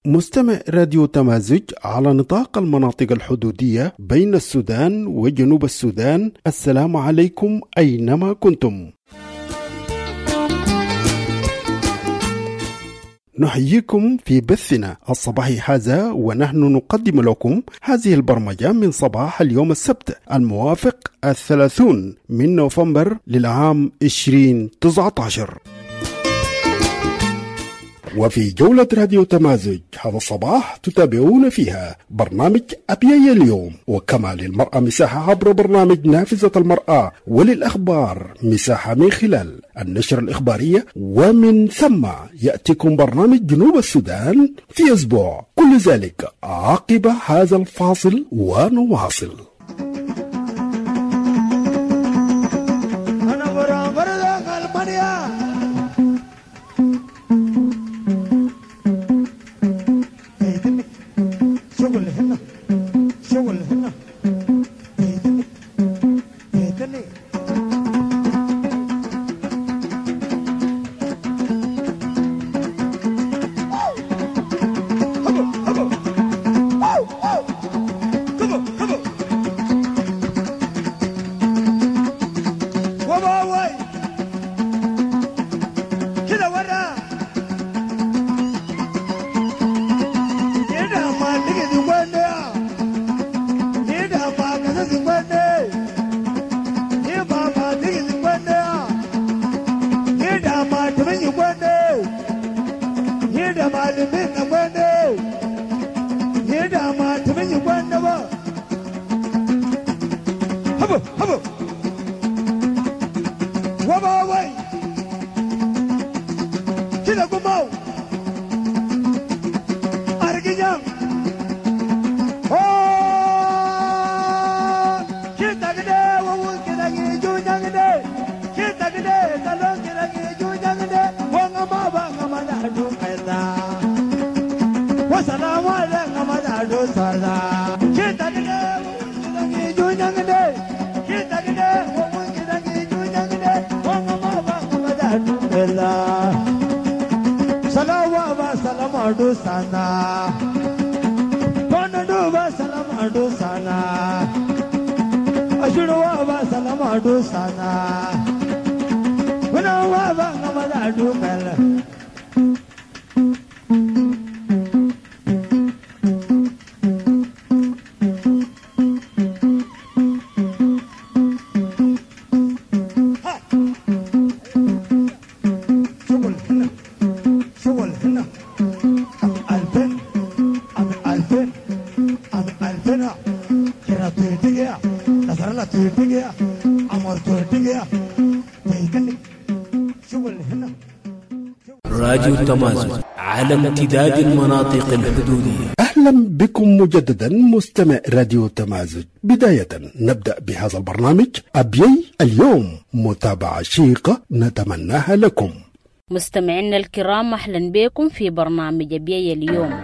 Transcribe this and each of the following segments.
مستمع راديو تمازج على نطاق المناطق الحدودية بين السودان وجنوب السودان، السلام عليكم أينما كنتم. نحييكم في بثنا الصباحي هذا، ونحن نقدم لكم هذه البرمجة من صباح اليوم السبت الموافق 30 من نوفمبر للعام 2019. وفي جولة راديو تمازج هذا الصباح تتابعون فيها برنامج أبيي اليوم، وكما للمرأة مساحة عبر برنامج نافذة المرأة، وللأخبار مساحة من خلال النشر الإخبارية، ومن ثم يأتيكم برنامج جنوب السودان في أسبوع. كل ذلك عقب هذا الفاصل ونواصل. راديو تمازج على امتداد المناطق الحدودية. أهلا بكم مجددا مستمع راديو تمازج. بداية نبدأ بهذا البرنامج أبيي اليوم، متابعة شيقة نتمناها لكم. مستمعينا الكرام، أهلا بكم في برنامج أبيي اليوم.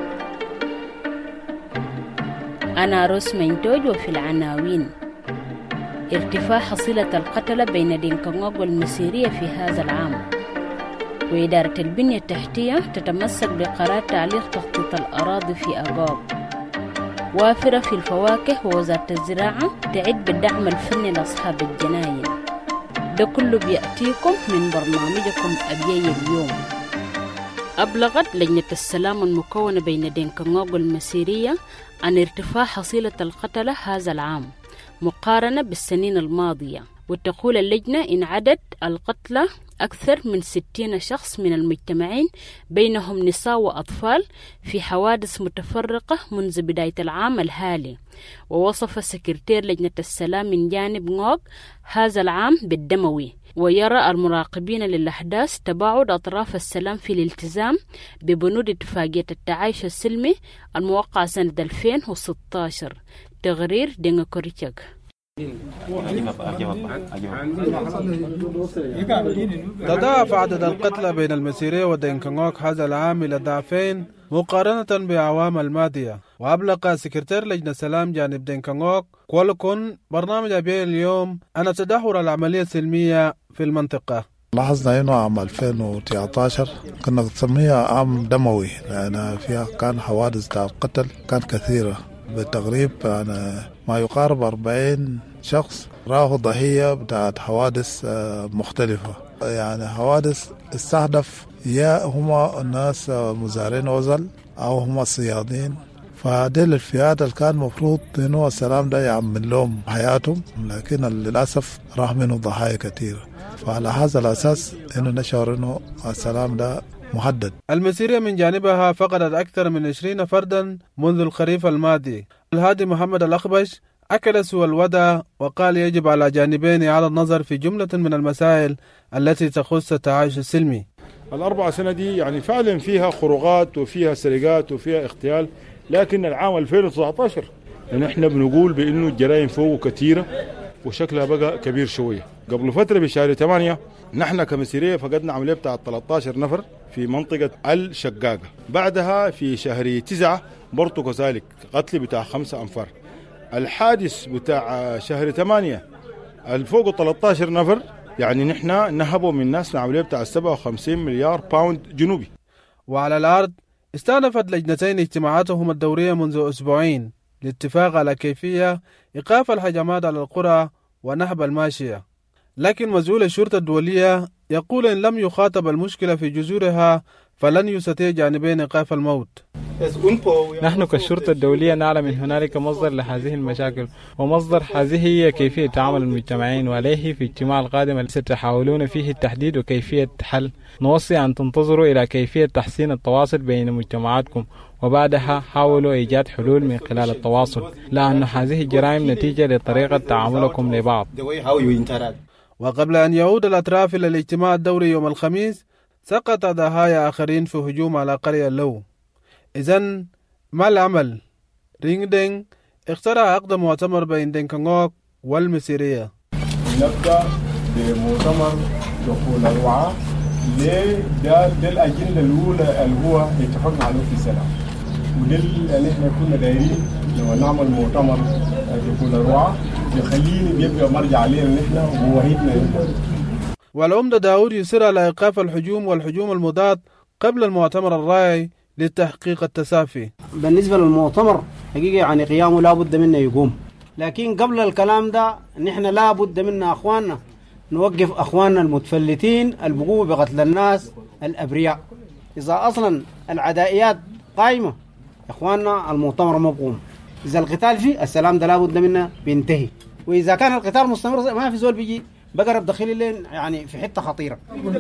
أنا روس مينتوج. وفي العناوين: ارتفاع حصيلة القتلى بين دينكونغ والمسيرية في هذا العام، وإدارة البنية التحتية تتمسك بقرار تعليق تخطيط الأراضي في أغوب، وافرة في الفواكه، ووزارة الزراعة تعد بالدعم الفني لأصحاب الجناين. ده كله بيأتيكم من برنامجكم أبيي اليوم. أبلغت لجنة السلام المكونة بين دينكونغ والمسيرية عن ارتفاع حصيلة القتلى هذا العام مقارنة بالسنين الماضية، وتقول اللجنة إن عدد القتلى أكثر من 60 شخص من المجتمعين بينهم نساء وأطفال في حوادث متفرقة منذ بداية العام الحالي. ووصف سكرتير لجنة السلام من جانب نوغ هذا العام بالدموي، ويرى المراقبين للأحداث تباعد أطراف السلام في الالتزام ببنود اتفاقية التعايش السلمي الموقعة سنة 2016. تغرير دينغ كوريتشاك. تضاعف عدد القتلى بين المسيرية ودينكونغ هذا العام إلى ضعفين مقارنة بالأعوام الماضية. وأبلغ سكرتير لجنة السلام جانب دينكونغ كولكون برنامج أبيي اليوم أن تدهور العملية السلمية في المنطقة. لاحظنا إنه عام 2019 كنا نسميها عام دموي، لأن فيها كان حوادث بتاع القتل كان كثيرة بالتقريب، يعني ما يقارب 40 شخص راهوا ضحية بتاعت حوادث مختلفة. يعني حوادث استهدف يا هما الناس مزارعين وزل أو هما الصيادين، فهذيل الفئات اللي كان مفروض إنه السلام ده يعمل لهم حياتهم، لكن للأسف راح منه ضحايا كثيرة. فعلى هذا الأساس إنه نشعر إنه السلام ده محدد. المسيرية من جانبها فقدت أكثر من 20 فردا منذ الخريف الماضي. الهادي محمد الأخبش أكد سوى الوداع وقال يجب على جانبين إعادة النظر في جملة من المسائل التي تخص التعايش السلمي. ال4 سنة دي يعني فعلا فيها خروقات وفيها سرقات وفيها اغتيال، لكن العام 2019 نحن بنقول بأنه الجرائم فوقه كثيرة وشكلها بقى كبير شوية. قبل فترة بشهر 8 نحن كمسيرية فقدنا عملية بتاع 13 نفر في منطقة الشقاقة. بعدها في شهر 9 برضو كذلك قتل بتاع 5 أنفار. الحادث بتاع شهر 8 الفوق 13 نفر، يعني نحن نهبوا من ناسنا عملية بتاع 57 مليار باوند جنوبي. وعلى الأرض استأنفت لجنتين اجتماعاتهم الدورية منذ أسبوعين للاتفاق على كيفية إيقاف الهجمات على القرى ونهب الماشية، لكن مسؤول الشرطة الدولية يقول إن لم يخاطب المشكلة في جذورها فلن يستطيع جانبين إيقاف الموت. نحن كالشرطة الدولية نعلم أن هنالك مصدر لهذه المشاكل، ومصدر هذه هي كيفية تعامل المجتمعين، وعليه في الاجتماع القادم الذي ستحاولون فيه التحديد وكيفية حل. نوصي أن تنتظروا إلى كيفية تحسين التواصل بين مجتمعاتكم، وبعدها حاولوا إيجاد حلول من خلال التواصل، لأن هذه الجرائم نتيجة لطريقة تعاملكم لبعض. وقبل أن يعود الأطراف إلى الاجتماع الدوري يوم الخميس سقط ضحايا آخرين في هجوم على قرية اللو. إذن ما العمل؟ رينغ دينغ اخترع عقد مؤتمر بين دينكانغوك والمسيرية. نبدأ بمؤتمر دخول الوعاء ده الأجندة الأولى اللي هو اتفقنا عليه في السلام، وده اللي احنا كنا دايرين لما نعمل مؤتمر دخول الوعاء يخليني بيبقى مرجع علينا نحن ووهيتنا. والعمدة داود يصر على إيقاف الهجوم والهجوم المضاد قبل المؤتمر الراعي لتحقيق التسافي. بالنسبة للمؤتمر حقيقة يعني قيامه لا بد منه يقوم، لكن قبل الكلام ده نحن لا بد منا أخواننا نوقف أخواننا المتفلتين البقوة بقتل الناس الأبرياء. إذا أصلا العدائيات قائمة أخواننا المؤتمر مقوم. إذا القتال فيه السلام ده لا بد منه بينتهي، وإذا كان القتال مستمر ما في زول بيجي بقرب داخلي لين يعني في حتة خطيرة.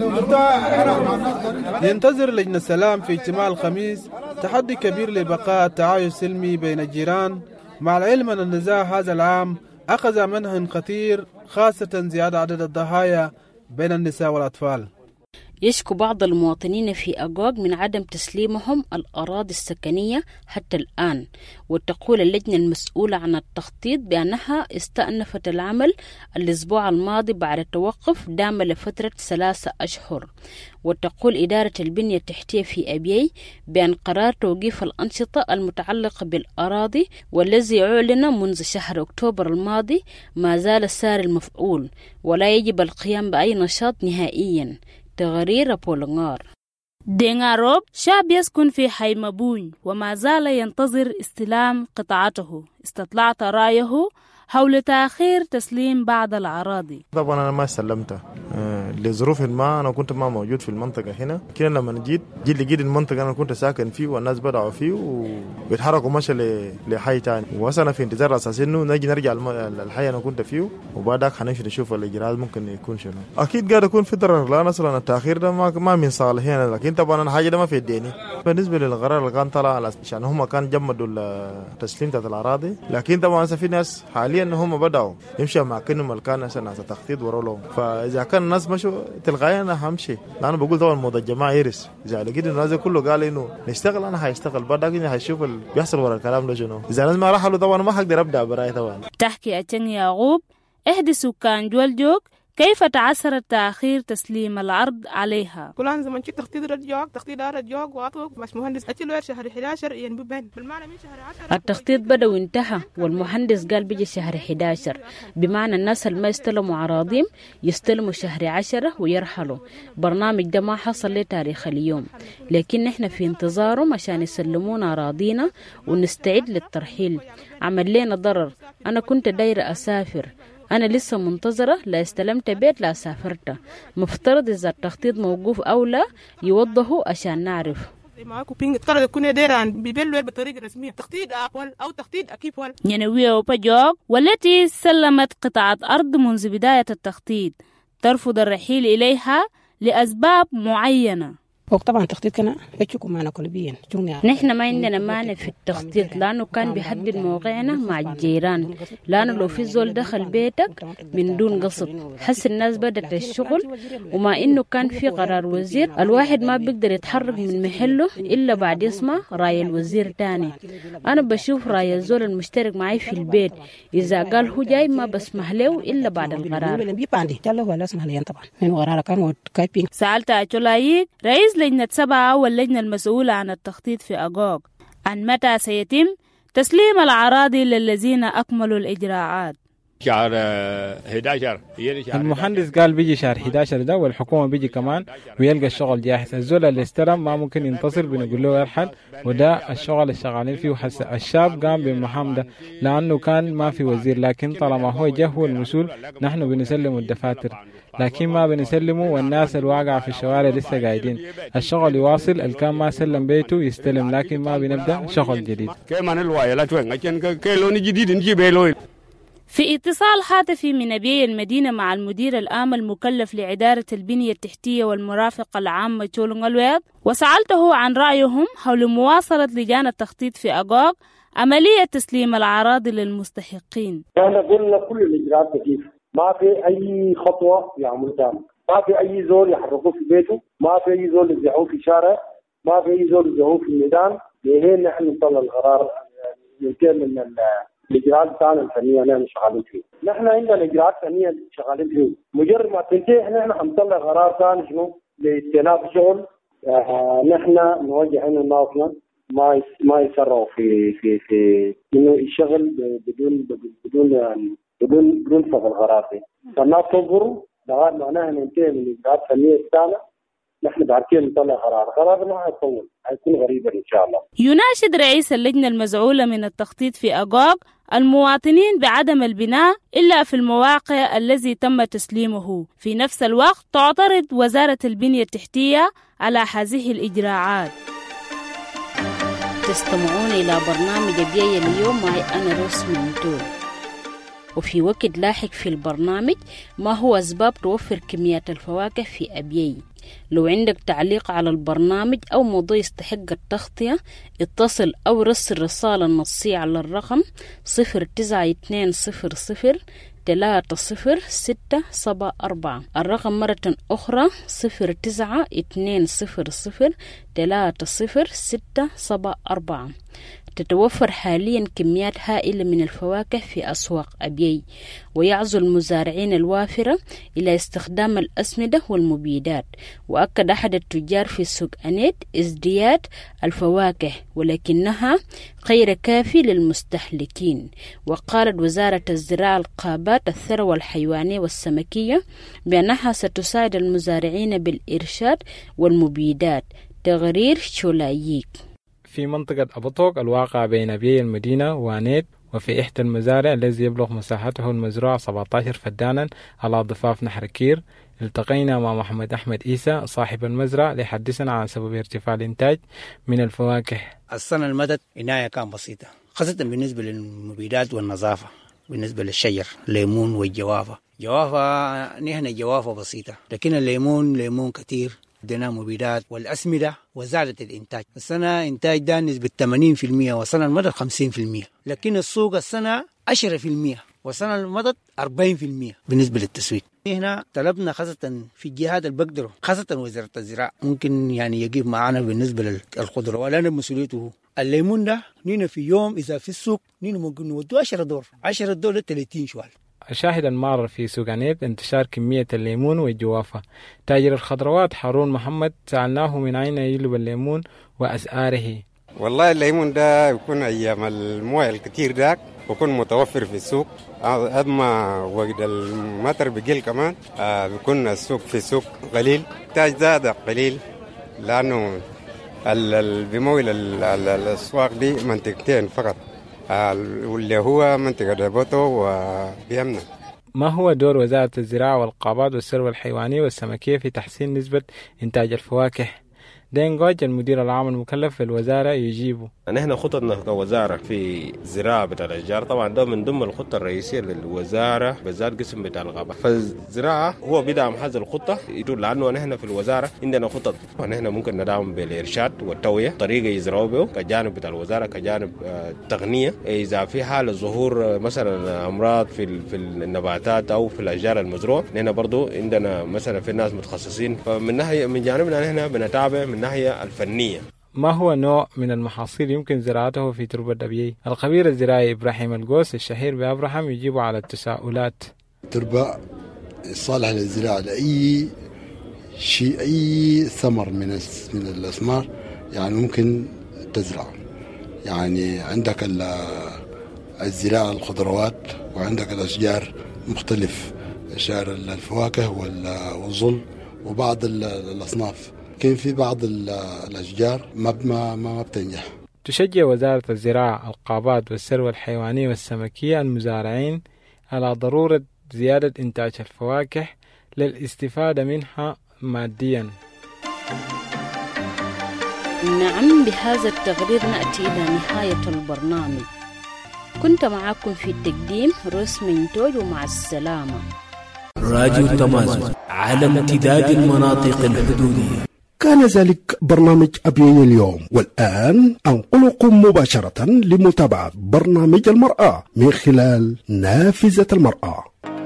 ينتظر لجنة السلام في اجتماع الخميس تحدي كبير لبقاء التعايش السلمي بين الجيران، مع العلم أن النزاع هذا العام أخذ منهج خطير، خاصة زيادة عدد الضحايا بين النساء والأطفال. يشكو بعض المواطنين في أجوج من عدم تسليمهم الأراضي السكنية حتى الآن، وتقول اللجنة المسؤولة عن التخطيط بأنها استأنفت العمل الأسبوع الماضي بعد توقف دام لفترة 3 أشهر. وتقول إدارة البنية التحتية في أبيي بأن قرار توقيف الأنشطة المتعلقة بالأراضي والذي أعلن منذ شهر أكتوبر الماضي ما زال سار المفعول، ولا يجب القيام بأي نشاط نهائيا. تغرير بولنغار. دينغاروب شاب يسكن في حي مبون وما زال ينتظر استلام قطعته. استطلعت رأيه حول تأخير تسليم بعض الأراضي. طبعا أنا ما سلمتها لظروف ما، أنا كنت ما موجود في المنطقة هنا، لكن لما جيت لقيت المنطقة أنا كنت ساكن فيه والناس بدأوا فيه وبيتحركوا مشى لحي تاني، وأنا في انتظار أساس إنه نرجع الحي أنا كنت فيه، وبعدك حنمشي نشوف الإجراءات ممكن يكون شنو. أكيد قاعد يكون في ضرر، لا أصلا التأخير ده ما من صالحين، لكن طبعا أنا حاجة ده ما في يديني. بالنسبة للقرار اللي كان طلع عشان هم كان جمدوا تسليم الأراضي، لكن طبعا في ناس حاليا هم بدأوا يمشوا مع كنهم الكان ناس تخطيط ورا لهم، فإذا كان الناس مشوا تلقائيا أنا همشي. أنا بقول طبعا موضوع الجماعة يرس، إذا لقيت الناس كله قال إنه نشتغل أنا هيشتغل، بعدين هيشوف اللي بيحصل ورا الكلام ده شنو. إذا الناس ما راحوا طبعا ما هقدر أبدأ براي طبعا. تحكي أتن يعقوب إحدى سكان جولجوك كيف تعثر تأخير تسليم العرض عليها. كل أنظمة تخطيط رجوع تخطيط رجوع وأطوق مش مهندس أتلو شهر 11 ينبين بالمعنى من شهر 10 التخطيط بدأ وانتهى والمهندس قال بيجي شهر 11 بمعنى الناس اللي ما يستلموا أراضيهم يستلموا شهر 10 ويرحلوا. برنامج ده ما حصل لتاريخ اليوم لكن نحن في انتظارهم عشان يسلمونا أراضينا ونستعد للترحيل. عمل لنا ضرر. أنا كنت دايرة أسافر أنا لسه منتظرة لا استلمت بيت لا سافرت. مفترض إذا التخطيط موقوف أو لا يوضحوا عشان نعرف. ينوية وبجوك والتي سلمت قطعة أرض منذ بداية التخطيط ترفض الرحيل إليها لأسباب معينة. طبعا تخطيط كنا يشكو معنا كلبيا. نحن ما عندنا مانع في التخطيط لأنه كان بيحدد موقعنا مع الجيران، لأنه لو في زول دخل بيتك من دون قصد حس الناس بدأت الشغل، وما إنه كان في قرار وزير الواحد ما بيقدر يتحرك من محله إلا بعد يسمع رأي الوزير تاني. أنا بشوف رأي الزول المشترك معي في البيت إذا قال هو جاي ما بسمح له إلا بعد القرار. سألت أتولايك رئيس لجنة 7 واللجنة المسؤولة عن التخطيط في أغوغ عن متى سيتم تسليم الأراضي للذين أكملوا الإجراءات. شهر 11 المهندس قال بيجي شهر 11 ده والحكومة بيجي كمان ويلقى الشغل جاهز. الزول اللي استلم ما ممكن ينتصر بنقول له يرحل، وده الشغل الشغالين فيه. وحس الشاب قام بالمهام ده لأنه كان ما في وزير، لكن طالما هو جه هو المسؤول نحن بنسلم الدفاتر لكن ما بنسلمه، والناس الواقعة في الشوارع لسه قاعدين. الشغل يواصل، الكان ما سلم بيته يستلم لكن ما بنبدأ شغل جديد. في اتصال هاتفي من أبيي المدينة مع المدير العام المكلف لإدارة البنية التحتية والمرافقة العامة تشولن الويض وسألته عن رأيهم حول مواصلة لجان التخطيط في أغوغ عملية تسليم الأراضي للمستحقين. أنا قلنا كل الإجراءات كيف ما في أي خطوة يعمل دام، ما في أي زول يحركوه في بيته، ما في أي زول يزعوه في شارع، ما في أي زول يزعوه في الميدان. لهين نحن نطلع القرار ينتهي من الإجراءات بتاعنا الفنية اللي نحن شغالين فيه. نحن عندنا إجراءات فنية شغالين فيه، مجرد ما تنتهي نحن حنطلع قرار ثاني شنو لاستئناف الشغل. نحن نوجه إنه ناقصنا ما يسرعوا في إنه الشغل بدون فضل القرار دي. فالناس تنظروا لغاية معناها ننتهي من الإجراءات الفنية بتاعنا. نحن بعد كده نطلع قرار ما حيطول، حيكون غريبا إن شاء الله. يناشد رئيس اللجنة المسؤولة من التخطيط في أغوغ المواطنين بعدم البناء إلا في المواقع الذي تم تسليمه. في نفس الوقت تعترض وزارة البنية التحتية على هذه الإجراءات. تستمعون إلى برنامج أبيي اليوم معي أنا روس منتول. وفي وقت لاحق في البرنامج ما هو أسباب توفر كميات الفواكه في أبيي. لو عندك تعليق على البرنامج أو موضوع يستحق التغطية اتصل أو رسل رسالة نصية على الرقم 09200300674. الرقم مرة أخرى 09200300674. تتوفر حاليا كميات هائلة من الفواكه في أسواق أبيي، ويعزو المزارعين الوافرة إلى استخدام الأسمدة والمبيدات. وأكد أحد التجار في سوق أنيت ازدياد الفواكه ولكنها غير كافي للمستهلكين. وقالت وزارة الزراعة القابات الثروة الحيوانية والسمكية بأنها ستساعد المزارعين بالإرشاد والمبيدات. تقرير شولاييك. في منطقة أبطوك الواقع بين أبيي المدينة وانيت، وفي إحدى المزارع الذي يبلغ مساحته المزروعة 17 فدانا على ضفاف نهر كير، التقينا مع محمد أحمد إيسى صاحب المزرعة ليحدثنا عن سبب ارتفاع الإنتاج من الفواكه. السنة المدت عناية كان بسيطة، خاصة بالنسبة للمبيدات والنظافة. بالنسبة للشجر الليمون والجوافة، نحن جوافة بسيطة، لكن ليمون كتير. ادينا مبيدات والأسمدة وزادت الإنتاج. السنة إنتاج ده نسبة 80%، والسنة المدت 50%، لكن السوق السنة 10%، والسنة المدت 40% بالنسبة للتسويق. هنا طلبنا خاصة في الجهات اللي بقدروا، خاصة وزارة الزراعة ممكن يعني يجيب معنا بالنسبة للخضروات، ولا مسؤوليته. الليمون ده نينا في يوم إذا في السوق نينا ممكن نودوه 10 دور 10 دور 30 شوال. شاهدا مار في سوق عنيد انتشار كمية الليمون والجوافة. تاجر الخضروات حارون محمد سألناه من أين يجلب الليمون وأسعاره. والله الليمون ده يكون أيام المويه الكتير داك بيكون متوفر في السوق. أما وقت المطر بقل كمان بيكون السوق في السوق قليل. تاج زاد قليل لأنه بمويل الأسواق دي منطقتين فقط، واللي هو منطقة دبوتو وبيمنة. ما هو دور وزارة الزراعة والقابات والثروة الحيوانية والسمكية في تحسين نسبة إنتاج الفواكه؟ دين جوج المدير العام المكلف في الوزارة يجيبه. نحن خططنا كوزارة في زراعة بتاع الأشجار، طبعا ده من ضمن الخطة الرئيسية للوزارة بالذات قسم بتاع الغابة. فالزراعة هو بدعم هذه الخطة يدل لأنه نحن في الوزارة عندنا خطط، ونحن ممكن ندعم بالإرشاد والتوعية طريقة يزرعوا به كجانب بتاع الوزارة، كجانب تقنية. إذا في حالة ظهور مثلا أمراض في النباتات أو في الأشجار المزروعة، نحن برضو عندنا مثلا في ناس متخصصين، فمن ناحية من جانبنا نحن بنتابع من الناحية الفنية. ما هو نوع من المحاصيل يمكن زراعته في تربة أبيي؟ الخبير الزراعي إبراهيم القوس الشهير بأبراهام يجيب على التساؤلات. تربة صالحة للزراعة لأي شيء، أي ثمر من الأثمار يعني ممكن تزرع. يعني عندك الزراعة الخضروات، وعندك الأشجار مختلف، أشجار الفواكه والظل وبعض الأصناف. كان في بعض الأشجار ما بتنجح. تشجع وزارة الزراعة القابات والثروة الحيوانية والسمكية المزارعين على ضرورة زيادة إنتاج الفواكه للاستفادة منها ماديا. نعم، بهذا التقرير نأتي إلى نهاية البرنامج. كنت معكم في التقديم روس منتوج، ومع السلامة. راديو تمازن على امتداد المناطق الحدودية. كان ذلك برنامج أبيي اليوم، والآن أنقلكم مباشرة لمتابعة برنامج المرأة من خلال نافذة المرأة.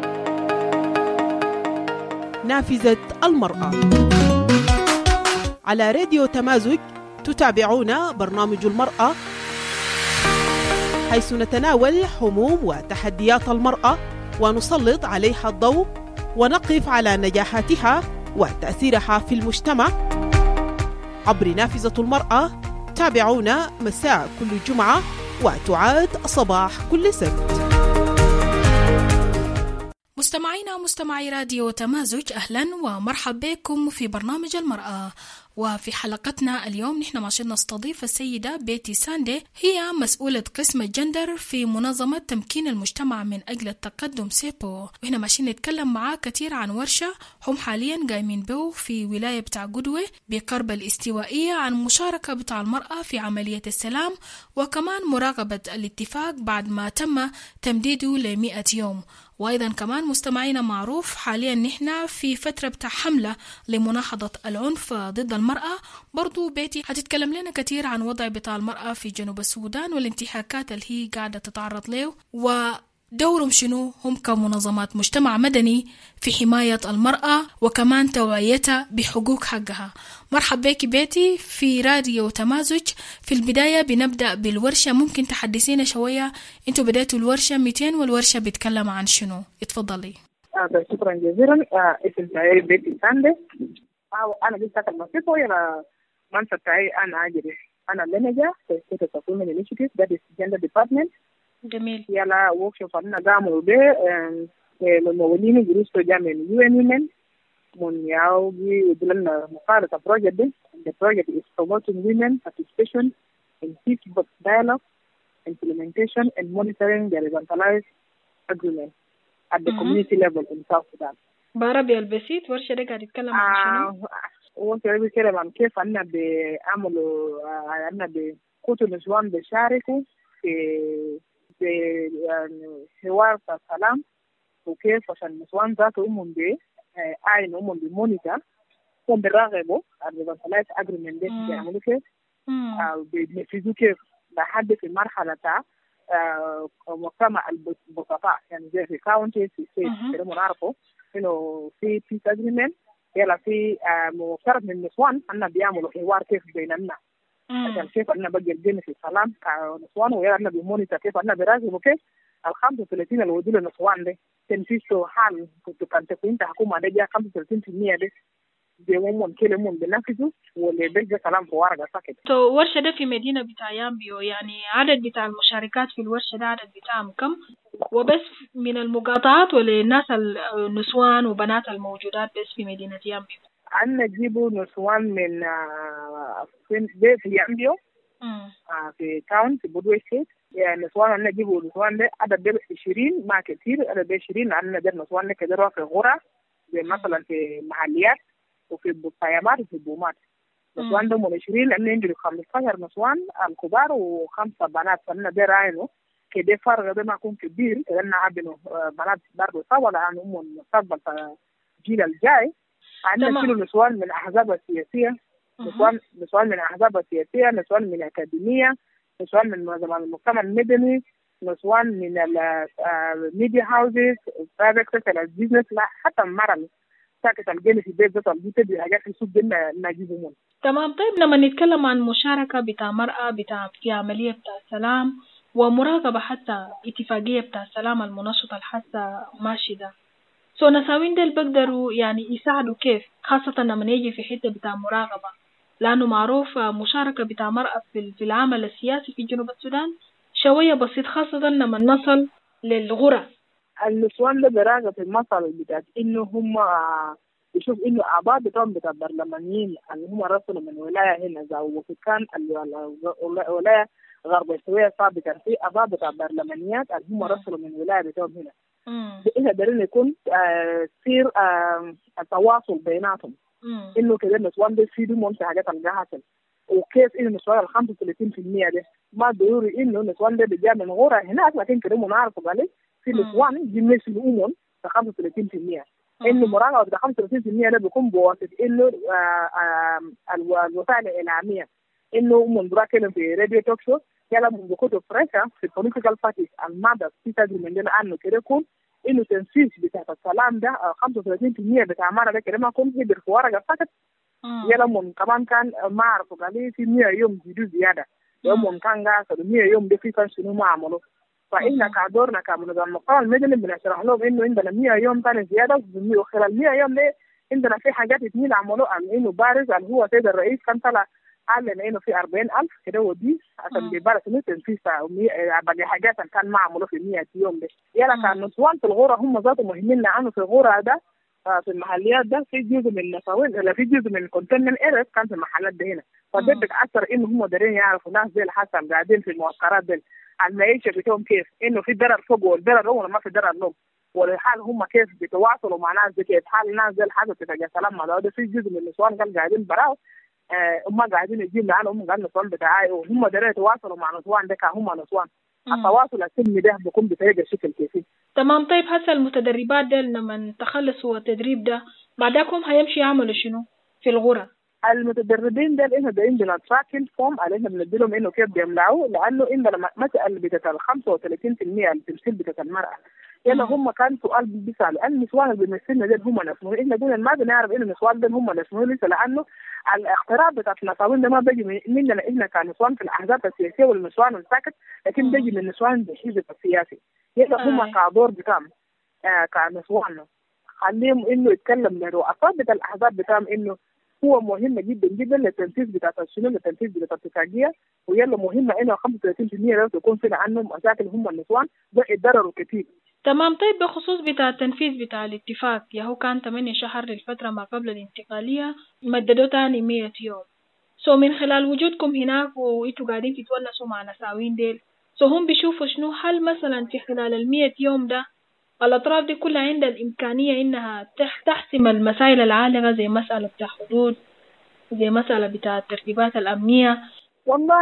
نافذة المرأة على راديو تمازج. تتابعون برنامج المرأة، حيث نتناول هموم وتحديات المرأة ونسلط عليها الضوء ونقف على نجاحاتها وتأثيرها في المجتمع عبر نافذة المرأة. تابعونا مساء كل جمعة وتعاد صباح كل سبت. مستمعينا مستمعي راديو تمازج، أهلا ومرحب بكم في برنامج المرأة. وفي حلقتنا اليوم نحن ماشي نستضيف السيدة بيتي ساندي، هي مسؤولة قسم الجندر في منظمة تمكين المجتمع من أجل التقدم سيبو. وهنا ماشي نتكلم معاه كتير عن ورشة هم حاليا قايمين به في ولاية بتاع قدوة بقرب الاستوائية عن مشاركة بتاع المرأة في عملية السلام، وكمان مراقبة الاتفاق بعد ما تم تمديده ل100 يوم. وأيضا كمان مستمعينا معروف حاليا نحن في فترة بتاع حملة لمناهضة العنف ضد المرأة. برضو بيتي هتتكلم لنا كتير عن وضع بتاع المرأة في جنوب السودان والانتهاكات اللي هي قاعدة تتعرض له، ودورهم شنو هم كمنظمات مجتمع مدني في حماية المرأة وكمان توعيتها بحقوق حقها. مرحب بك بيتي في راديو تمازج. في البداية بنبدأ بالورشة، ممكن تحدثينا شوية انتوا بدأتوا الورشة 200 والورشة بيتكلم عن شنو؟ اتفضلي. شكرا جزيلا. اسم بتاعي بيتي ساندي، أنا جيت ساكن مصيفو يلا منصب بتاعي. أنا أجري، أنا مانجر في State Development Initiative that is Gender Department. جميل. يلا workshop أنا قاموا به الممولين جلوسوا جامعة UN Women من ياوجي دلنا مقارنة project دي. The project is promoting women participation in peace dialogue, implementation and monitoring the horizontalized agreement at the community level in South Sudan. بعربي البسيط ورشة دي قاعد يتكلم عن شنو؟ ورشة دي بيتكلم عن كيف أننا بيعملوا أننا بيقوتوا النسوان بيشاركوا في حوار السلام، وكيف عشان النسوان ذاته أمهم عين أمهم بمونيتر هم بيراقبوا الريفانسلايز أجريمنت دي بيعملوا كيف بينفذوا كيف لحد في مرحلة تاع مجتمع البسطاء، يعني زي في كاونتي في ستيت كده بنعرفوا إنه في بيس أجريمنت يلا في مفترض من النسوان أننا بيعملوا حوار كيف بيننا عشان كيف أننا بقى الجنة في السلام كنسوان، ويلا أننا بمونيتر كيف أننا براقبوا كيف 35 الوجود النسوان دي تنفيذه حال كان تكوين حكومة ده جاء 35% ده بيومون كل يوم بنفذه واللي بيجي كلام في ورقة ساكت. ورشة ده في مدينة بتاع يامبيو، يعني عدد بتاع المشاركات في الورشة ده عدد بتاعهم كم؟ وبس من المقاطعات ولا الناس النسوان وبنات الموجودات بس في مدينة يامبيو؟ عنا جيبوا نسوان من بيت يامبيو في تاون في بودوي ستيت. يعني نسوان عنا جيبوا نسوان ده عدد ده 20 ما كتير، عدد ده 20 عنا ده نسوان ده كده في غرة زي مثلا في محليات وفي بطيامات وفي بومات. نسوان ده من 20 لأنه عندي 15 نسوان الكبار و5 بنات، فأنا ده راينه كده فرق ده ما يكون كبير لأن عندنا بنات برضه طبعا عنهم المستقبل في الجيل الجاي. عندنا كل نسوان من الأحزاب السياسية، نسوان من الأحزاب السياسية، نسوان من الأكاديمية، نسوان من منظمة المجتمع المدني، نسوان من الميديا هاوسز، برايفت سيكتور البيزنس، لا حتى المرأة ساكت الجيل في البيت ده بتدي حاجات في السوق ده نجيبهم. تمام. طيب لما نتكلم عن مشاركة بتاع مرأة بتاع في عملية بتاع السلام ومراقبة حتى اتفاقية بتاع السلام المنشطة الحاسة ماشي ده، نساوين ديل بقدروا يعني يساعدوا كيف، خاصة لما يجي في حتة بتاع مراقبة، لأنه معروف مشاركة بتاع مرأة في العمل السياسي في جنوب السودان شوية بسيط، خاصة لما نصل للغرة. النسوان ده براقة في المصل بتاعت إنه هم يشوف إنه أعضاء بتوعهم بتاع برلمانيين اللي هم رسلوا من ولاية هنا زي وكان الولاية غرب السوية سابقا في أعضاء بتاع برلمانيات اللي هم رسلوا من ولاية بتوعهم هنا. إذا درنا يكون تصير التواصل بيناتهم إنه كده النسوان ده يفيدوا في حاجات الجهاسل، وكيف إنه النسوان 35% ده ما ضروري إنه النسوان ده بيجي من غورة هناك، لكن كده نعرفوا عليه في نسوان جنس الأمم 35%. إنه مراقبة بتاع 35% ده بيكون بواسطة إنه الوسائل الإعلامية، إنه من براكلم في راديو توك شو يلا من بكتب فريشة في political parties المادة في تجربة عندنا عنه كده يكون إنه تنفيذ بتاع السلام ده 35% بتاع مرة ده كده ما يكون هدر في ورقة فقط. يلا من كمان كان ما عرفوا عليه في 100 يوم زيادة يوم كان قاعد 100 يوم ده في كان شنو ما عملوا. فإحنا كدورنا كمنظمة المجتمع المدني بنشرح لهم إنه عندنا 100 يوم ثاني زيادة، وخلال 100 يوم ده عندنا في حاجات اثنين عملوا إنه بارز اللي هو سيد الرئيس كان طلع قال إنه في 40,000 كده ودي عشان بيبارز إنه تنفيذ باقي حاجات كان ما عملوا في 100 يوم ده. يلا كان نسوان في الغورة هم ذاتهم مهمين لأنه في الغورة ده في المحليات ده في جزء من النسوان ولا في جزء من الكونتينمنت إيرس كان في المحلات ده هنا، فده بتأثر إنه هم دارين يعرفوا ناس زي الحسن قاعدين في المعسكرات دي المعيشة بتوعهم كيف، إنه في ضرر فوق والضرر ولا ما في ضرر لهم، والحال هم كيف بيتواصلوا مع ناس زي كيف حال الناس زي الحاجة تتجا سلام مع ده. في جزء من النسوان كان قاعدين براو هم قاعدين يجيب معانا هم قاعدين نسوان بتاعي وهم دارين يتواصلوا مع نسوان ده هم نسوان. التواصل السلمي ده بيكون بطريقة شكل كيفي. تمام. طيب هسه المتدربات ده لما تخلصوا التدريب ده بعدكم هيمشي يعملوا شنو في الغرة؟ المتدربين ده إحنا دايما بنتراكن فوم اللي إحنا بنديلهم إنه كيف بيملعوا، لأنه إحنا مسألة بتاع 35% التمثيل بتاع المرأة يلا هم كان سؤال بيسألوا أن النسوان اللي بيمثلنا ده هم نسوان، إحنا قلنا ما بنعرف إنه النسوان ده هم نسوان لسه، لأنه الاختراع بتاع النسوان ده ما بيجي مننا إحنا كنسوان في الأحزاب السياسية والنسوان الساكت، لكن بيجي من النسوان بالحزب السياسي. يلا هم كدور بتاعهم كنسوان خليهم إنه يتكلم لرؤساء بتاع الأحزاب بتاعهم إنه هو مهمة جدا جدا للتنفيذ بتاع الشنو للتنفيذ بتاع الاتفاقية، ويلا مهمة إنه 35% لازم يكون في عنهم مشاكل هم النسوان ده يتضرروا كتير. تمام. طيب بخصوص بتاع التنفيذ بتاع الاتفاق يهو كان 8 شهر للفترة ما قبل الانتقالية مددوا تاني 100 يوم. من خلال وجودكم هناك وإنتوا قاعدين تتونسوا مع نساوين ديل هم بيشوفوا شنو هل مثلا في خلال 100 يوم ده الأطراف دي كلها عندها الإمكانية إنها تحسم المسائل العالقة زي مسألة بتاع حدود زي مسألة بتاع الترتيبات الأمنية؟ والله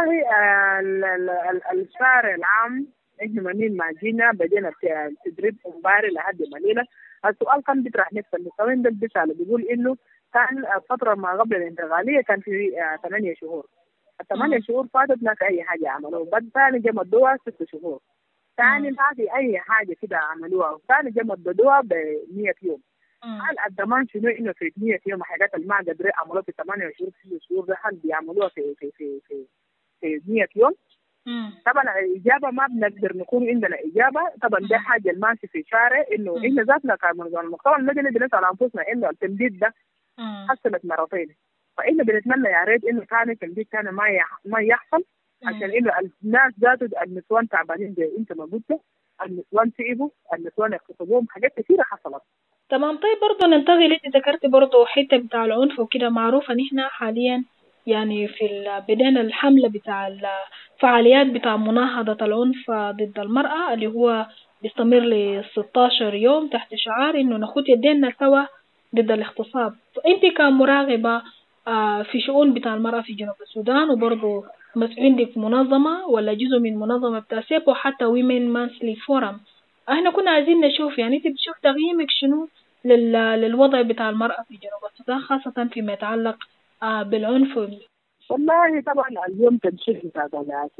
الشهر العام إحنا منين ما جينا بدينا التدريب مباري لحد مليلة. السؤال كان بيطرح نفسه النسوين ده بيسأل بيقول إنه كان الفترة ما قبل الانتقالية كان في 8 شهور، 8 شهور فاتت ما في أي حاجة عملوها، بعد ثاني جا مدوها 6 شهور، ثاني ما في أي حاجة كده عملوها، ثاني جا مددوها ب100 يوم. هل الضمان شنو إنه في 100 يوم حاجات اللي ما قدروا يعملوها في 8 شهور 6 شهور ده هل بيعملوها في 100 يوم؟ طبعا الإجابة ما بنقدر نكون عندنا إجابة. طبعا ده حاجة ماشي في شارع إنه إحنا ذاتنا كمنظمة المجتمع المدني بنسأل أنفسنا إنه التمديد ده حصلت مرتين، فإحنا بنتمنى يا ريت إنه ثاني تمديد ثاني ما يحصل، عشان إنه الناس ذاته النسوان تعبانين زي أنت ما قلت، النسوان تعبوا، النسوان اغتصبوهم، حاجات كثيرة حصلت. تمام. طيب برضه ننتقل، انت ذكرت برضه حته بتاع العنف وكده. معروف ان احنا حاليا يعني في بدانا الحمله بتاع الفعاليات بتاع مناهضه العنف ضد المراه اللي هو بيستمر ل 16 يوم تحت شعار انه ناخد يدينا سوا ضد الاغتصاب. فانت كمراقبه في شؤون بتاع المراه في جنوب السودان، وبرضه عندك منظمه ولا جزء من منظمه بتاع سيبو حتى ويمن مانسلي فورم، احنا كنا عايزين نشوف يعني انت بتشوف تقييمك شنو للوضع بتاع المرأة في جنوب السودان خاصة فيما يتعلق بالعنف؟ والله طبعا اليوم تنشيط بتاع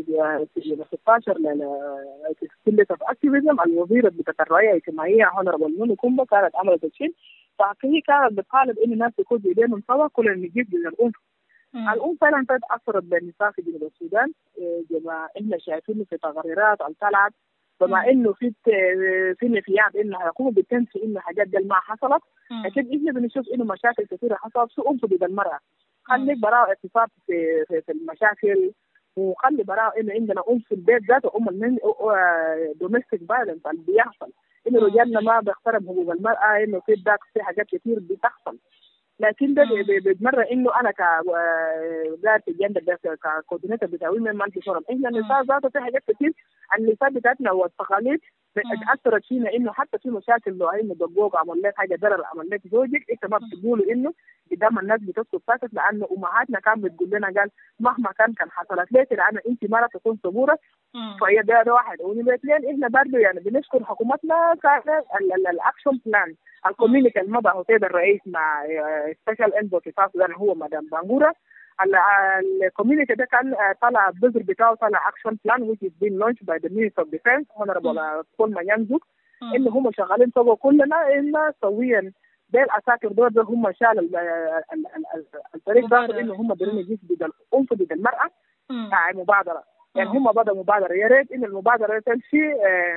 16 للسلة اكتيفيزم الوزيرة بتاعت الرعاية الاجتماعية هونربل نونو كومبا كانت عملت الشيء، فهي كانت بتطالب ان الناس يكون بايديهم سوا كلنا نجيب من العنف. العنف فعلا اثرت بالنساء في جنوب السودان، جماعة احنا شايفينه في تقريرات طلعت، بما انه في نفيات انه هيقوموا بالتنفي انه حاجات دي ما حصلت، اكيد احنا بنشوف انه مشاكل كثيره حصلت في عنف ضد المراه. خلي براء اتصال في المشاكل، وخلي براء انه عندنا عنف في البيت ذاته دوميستيك فايلنس اللي بيحصل، انه رجالنا ما بيحترم حقوق المراه، انه في حاجات كثير بتحصل. لكن ده بتمر انه انا كذات الجندر ككوردينيتور بتاع ويمن مالتي فورم، احنا النساء ذاته في حاجات كثير النساء بتاعتنا والتقاليد اثرت فينا، انه حتى في مشاكل لو انه دقوق عمل لك حاجه ضرر عمل لك زوجك، انت ما بتقولوا انه قدام الناس بتسكت ساكت، لانه امهاتنا كان بتقول لنا قال مهما كان حصلت ليك لانه انت مره تكون صبوره. فهي ده واحد. ونبتين احنا برضه يعني بنشكر حكومتنا كانت الاكشن بلان الكوميونيكي المضى هو سيد الرئيس مع سبيشال انبو في ساوث سودان هو مدام بانغورا. الكوميونيكي ده كان طلع البذر بتاعه، طلع اكشن بلان which is being launched by the Minister of Defense Honorable كول مانيانزو، انه هم شغالين سوا كلنا إن سويا ده العساكر دول هم شال الطريق ده، انه هم بدهم يجيب ضد العنف ضد المراه مبادره. يعني هم بدأوا مبادره، يا ريت ان المبادره تمشي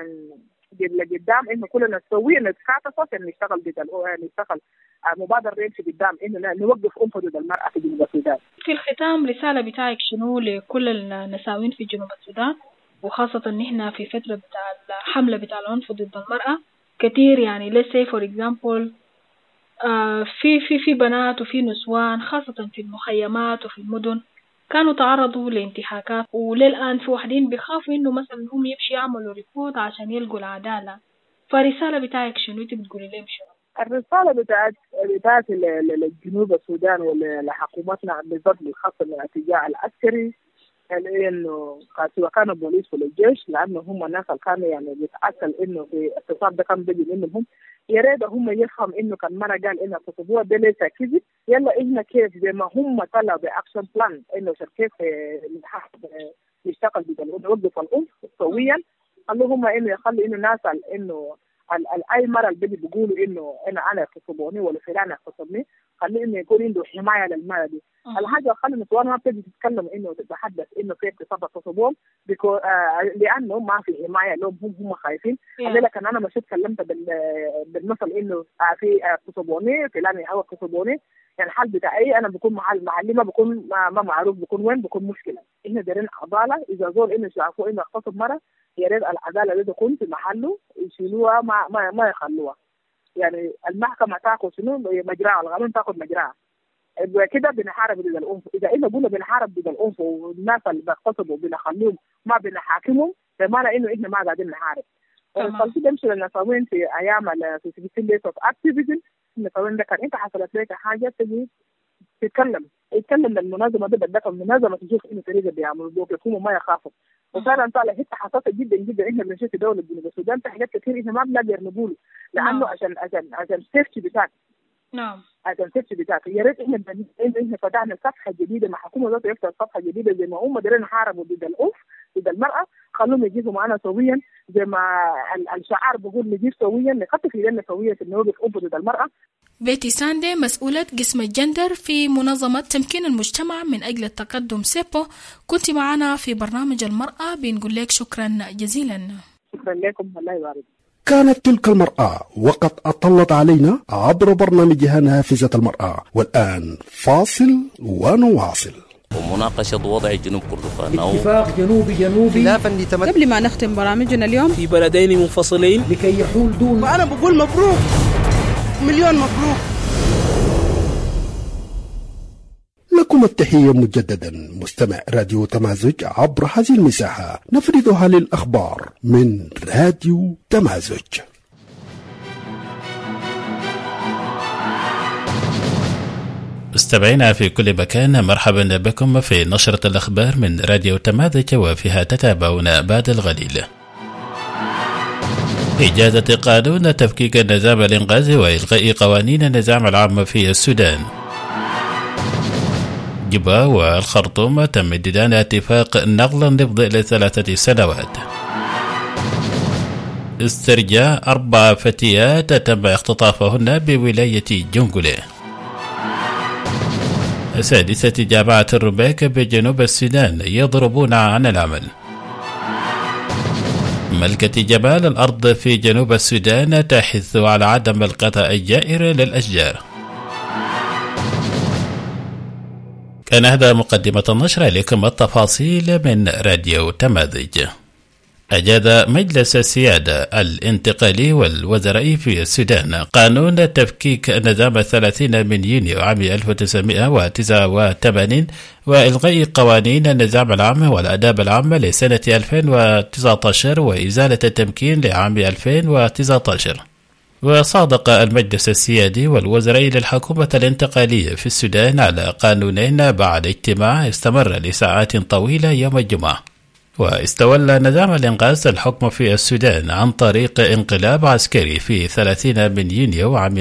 لقدام، انه كلنا سويا نتكاتف عشان نشتغل نشتغل مبادره يمشي قدام، انه نوقف عنف ضد المراه في جنوب السودان. في الختام رساله بتاعك شنو لكل النساوين في جنوب السودان، وخاصه ان احنا في فتره بتاع الحمله بتاع العنف ضد المراه كتير، يعني let's say for example في بنات وفي نسوان خاصه في المخيمات وفي المدن كانوا تعرضوا لانتهاكات، وللآن في واحدين بيخافوا إنه مثلا هم يمشي يعملوا ريبورت عشان يلقوا العدالة. فرسالة بتاعك شنو تقولي لهم شنو؟ الرسالة بتاعت لجنوب السودان ولحكومتنا بالضبط خاصة من الاتجاه العسكري، يعني إنه سواء كانوا بوليس ولا الجيش، لأنه هم الناس اللي كانوا يعني بيتأكل إنه في الاغتصاب ده كان بيجي منهم، يا ريت هم يفهم إنه كان مرة قال إنه اغتصبوها ده ليس كذب. يلا إحنا كيف زي ما هم طلعوا بأكشن بلان إنه كيف نشتغل نوقف العنف سويا، اللهم إنه يخلي إنه الناس إنه أي مرة اللي بيجي بيقولوا إنه أنا اغتصبوني ولا فلان اغتصبني، خلي إنه يكون عنده حماية للمرة دي. الحاجة خلي النسوان ما بتجي تتكلم إنه تتحدث إنه في اغتصاب اغتصبوهم لأنه ما في حماية لهم، هم خايفين. لكن أنا مش اتكلمت بالمثل إنه في اغتصبوني فلان هو اغتصبوني، يعني الحال بتاعي أنا بكون محلي ما بكون ما معروف بكون وين، بكون مشكلة. إحنا دارين عدالة، إذا زول إنه شافوا إنه اغتصب مرة يا ريت العدالة دي تكون في محله، يشيلوها ما يخلوها. يعني المحكمة تاخذ شنو مجراها، القانون تاخذ مجراها. كده بنحارب ضد العنف. إذا إحنا قلنا بنحارب ضد العنف والناس اللي بيغتصبوا بنخليهم ما بنحاكمهم، بمعنى إنه إحنا ما قاعدين نحارب. فالتي بيمشي للنساوين في أيام في 16 days of activism، النساوين ده كان أنت حصلت لك حاجة تجي يتكلم للمنظمة دي، بدك المنظمة تشوف إنه طريقة بيعملوا بيقوموا ما يخافوا. وفعلا طالع حتى حساسة جدا جدا. إحنا بنشوف في دولة جنوب السودان في حاجات كثير إحنا ما بنقدر نقول، لأنه عشان سيفتي بتاعك. نعم. عشان سيفتي بتاعك. يا ريت إحنا فتحنا صفحة جديدة مع حكومة ذات يفتح صفحة جديدة زي ما هم دارين يحاربوا ضد العنف ضد المرأة، خلوهم يجيبوا معنا سويا زي ما الشعار بيقول نجيب سويا، نخطط في يدنا سويا في النوبة ضد المرأة. بيتي ساندي مسؤولة قسم الجندر في منظمة تمكين المجتمع من أجل التقدم سيبو، كنت معنا في برنامج المرأة، بنقول لك شكرا جزيلا. شكرا لكم، الله يبارك. كانت تلك المرأة وقد أطلت علينا عبر برنامجها نافذة المرأة، والآن فاصل ونواصل. ومناقشة وضع جنوب كردفان اتفاق جنوبي قبل ما نختم برامجنا اليوم في بلدين منفصلين لكي يحول دون. وأنا بقول مبروك، مليون مبروك لكم التحية مجددا مستمع راديو تمازج عبر هذه المساحة، نفردها للأخبار من راديو تمازج. مستمعينا في كل مكان، مرحبا بكم في نشرة الأخبار من راديو تمازج، وفيها تتابعون بعد القليل إجازة قانون تفكيك النظام الإنقاذ وإلغاء قوانين النظام العام في السودان. جبا والخرطوم تمددان اتفاق نقل النفط ل3 سنوات. استرجاع 4 فتيات تم اختطافهن بولاية جنجولي. 6 جامعة الرباك بجنوب السودان يضربون عن العمل. ملكة جبال الأرض في جنوب السودان تحث على عدم القطع الجائر للأشجار. كان هذا مقدمة النشرة، إليكم التفاصيل من راديو تمازج. أجاد مجلس السيادة الانتقالي والوزرائي في السودان قانون تفكيك النظام 30 من يونيو عام 1989 وإلغاء قوانين النظام العام والآداب العامة لسنة 2019 وإزالة التمكين لعام 2019. وصادق المجلس السيادي والوزرائي للحكومة الانتقالية في السودان على قانونين بعد اجتماع استمر لساعات طويلة يوم الجمعة. واستولى نظام الإنقاذ الحكم في السودان عن طريق انقلاب عسكري في 30 من يونيو عام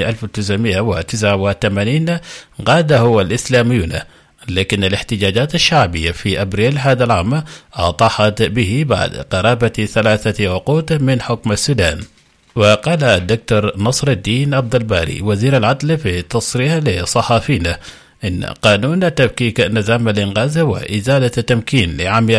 1989 قاده الإسلاميون، لكن الاحتجاجات الشعبية في أبريل هذا العام أطاحت به بعد قرابة 3 عقود من حكم السودان. وقال الدكتور نصر الدين عبد الباري وزير العدل في تصريح لصحفيين إن قانون تفكيك نظام الإنقاذ وإزالة التمكين لعام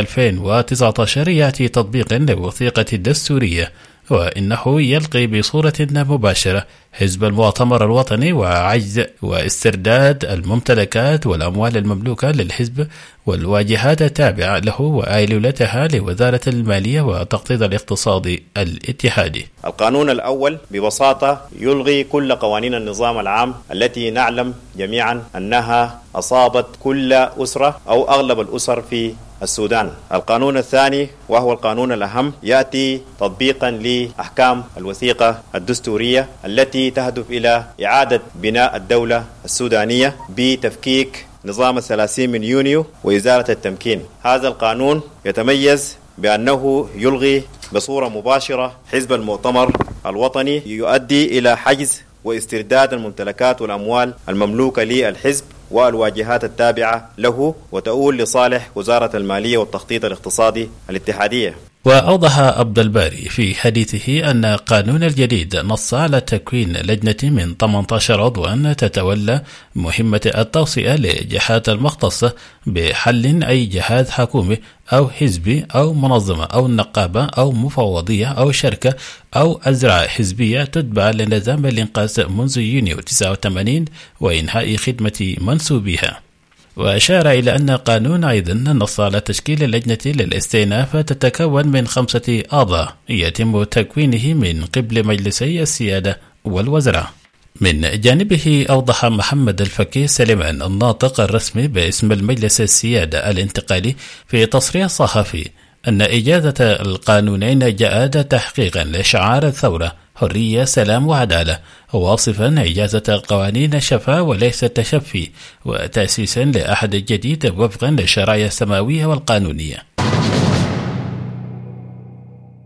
2019 يأتي تطبيقا للوثيقة الدستورية، وإنه يلقي بصورة مباشرة حزب المؤتمر الوطني وعجز واسترداد الممتلكات والأموال المملوكة للحزب والواجهات التابعة له وآيلولتها لوزارة المالية والتخطيط الاقتصادي الاتحادي. القانون الأول ببساطة يلغي كل قوانين النظام العام التي نعلم جميعا أنها أصابت كل أسرة أو أغلب الأسر في السودان. القانون الثاني وهو القانون الأهم يأتي تطبيقا لأحكام الوثيقة الدستورية التي تهدف إلى إعادة بناء الدولة السودانية بتفكيك نظام 30 من يونيو وإزالة التمكين. هذا القانون يتميز بأنه يلغي بصورة مباشرة حزب المؤتمر الوطني، يؤدي إلى حجز واسترداد الممتلكات والأموال المملوكة للحزب والواجهات التابعة له، وتؤول لصالح وزارة المالية والتخطيط الاقتصادي الاتحادية. وأوضح عبد الباري في حديثه أن القانون الجديد نص على تكوين لجنة من 18 عضوا تتولى مهمة التوصية للجهات المختصة بحل أي جهاز حكومي أو حزبي أو منظمة أو نقابة أو مفوضية أو شركة أو أزرع حزبية تتبع لنظام الإنقاذ منذ يونيو 89 وإنهاء خدمة منسوبيها. وأشار إلى أن القانون أيضا نص على تشكيل اللجنة للاستئناف تتكون من 5 أعضاء يتم تكوينه من قبل مجلسي السيادة والوزراء. من جانبه أوضح محمد الفكي سليمان الناطق الرسمي باسم المجلس السيادة الانتقالي في تصريح صحفي أن إجازة القانونين جاءت تحقيقا لشعار الثورة حرية سلام وعدالة، واصفا إجازة القوانين شفاء وليس تشفي، وتأسيسا لأحد جديد وفقا للشرائع السماوية والقانونية.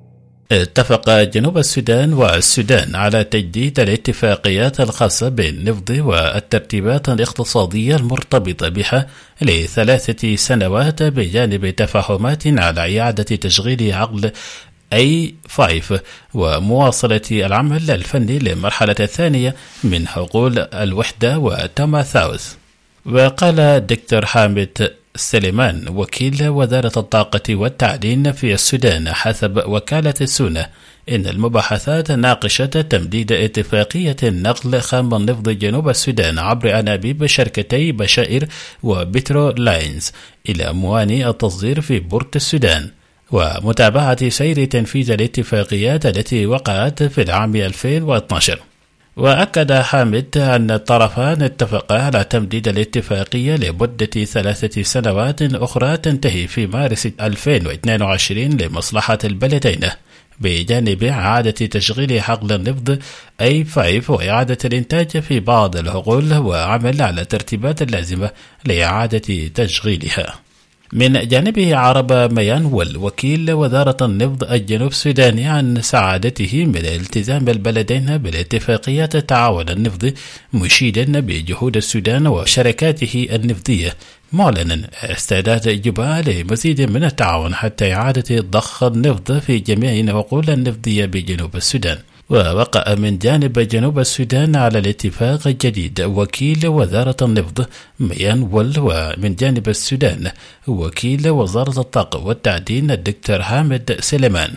اتفق جنوب السودان والسودان على تجديد الاتفاقيات الخاصة بالنفط والترتيبات الاقتصادية المرتبطة بها ل3 سنوات بجانب تفاهمات على إعادة تشغيل عقد A5 ومواصلة العمل الفني للمرحلة الثانية من حقول الوحدة وتاماثاوث. وقال الدكتور حامد سليمان وكيل وزارة الطاقة والتعدين في السودان حسب وكالة السونة إن المباحثات ناقشت تمديد اتفاقية نقل خام النفط جنوب السودان عبر أنابيب شركتي بشائر وبترو لاينز إلى موانئ التصدير في بورت السودان، ومتابعة سير تنفيذ الاتفاقيات التي وقعت في العام 2012. وأكد حامد أن الطرفان اتفقا على تمديد الاتفاقية لمدة 3 سنوات أخرى تنتهي في مارس 2022 لمصلحة البلدين، بجانب إعادة تشغيل حقل النفط A5 وإعادة الإنتاج في بعض الحقول وعمل على الترتيبات اللازمة لإعادة تشغيلها. من جانبه عرب ميانول وكيل وزارة النفط الجنوب السوداني عن سعادته من التزام البلدين بالاتفاقيات التعاون النفطي، مشيدا بجهود السودان وشركاته النفطية، معلنا استعداد جوبا لمزيد من التعاون حتى إعادة ضخ النفط في جميع الحقول النفطية بجنوب السودان. ووقع من جانب جنوب السودان على الاتفاق الجديد وكيل وزارة النفط ميانول، ومن جانب السودان وكيل وزارة الطاقة والتعدين الدكتور حامد سليمان.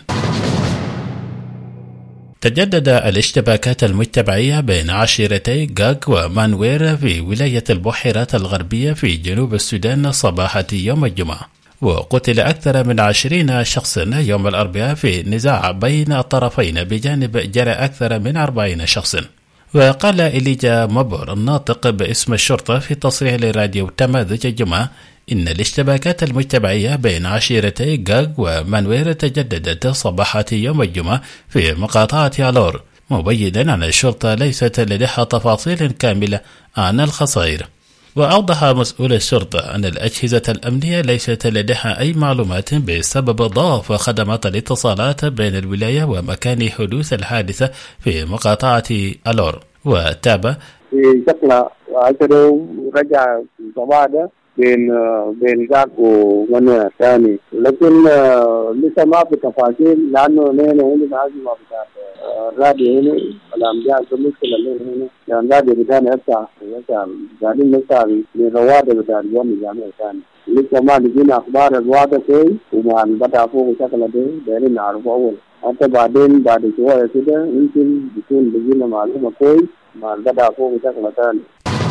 تجدد الاشتباكات المجتمعية بين عشيرتي غاغ ومانوير في ولاية البحيرات الغربية في جنوب السودان صباحة يوم الجمعة، وقتل أكثر من 20 شخصا يوم الأربعاء في نزاع بين الطرفين، بجانب جرى أكثر من 40 شخصا. وقال إليجا مبور الناطق باسم الشرطة في تصريح لراديو تماذج الجمعة إن الاشتباكات المجتمعية بين عشيرتي غاغ ومانوير تجددت صباحة يوم الجمعة في مقاطعة ألور، مبينا أن الشرطة ليست لديها تفاصيل كاملة عن الخسائر. وأوضح مسؤول الشرطة أن الأجهزة الأمنية ليست لديها أي معلومات بسبب ضعف خدمات الاتصالات بين الولاية ومكان حدوث الحادثة في مقاطعة ألور. وتابع في شكل عشره رجع الصباح ده بين غاغ ومنوير ثاني، لكن لسه ما في تفاصيل لأنه هنا لازم بتاع الراديو هنا الأمجاد المشكلة اللي هنا يعني الراديو بتاعنا يسعى قاعدين نسعى للرواتب بتاع اليوم الجامعي ثاني، لسه ما لقينا أخبار الواقع كويس وما بدأ فوق شكل ده دايرين نعرفه أول، حتى بعدين بعد شوية كده يمكن بيكون لقينا معلومة كويس ما بدأ فوق شكل ثاني.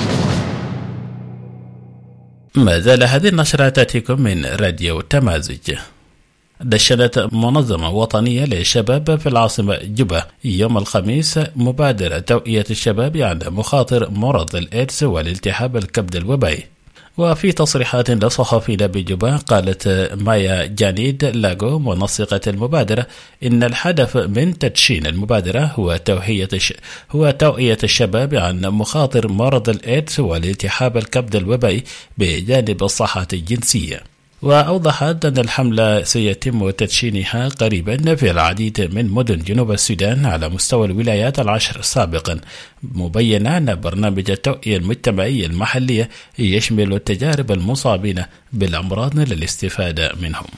ما زال هذه النشرة تأتيكم من راديو تمازج. دشنت منظمة وطنية للشباب في العاصمة جوبا يوم الخميس مبادرة توعية الشباب عن مخاطر مرض الإيدز والالتهاب الكبد الوبائي. وفي تصريحات لصحفيين بجوبا قالت مايا جانيد لاغو منسقة المبادرة إن الهدف من تدشين المبادرة هو توعية الشباب عن مخاطر مرض الإيدز والالتهاب الكبد الوبائي بجانب الصحة الجنسية. وأوضحت أن الحملة سيتم تدشينها قريبا في العديد من مدن جنوب السودان على مستوى الولايات 10 سابقا، مبينا أن برنامج التوعية المجتمعية المحلية يشمل التجارب المصابين بالأمراض للاستفادة منهم.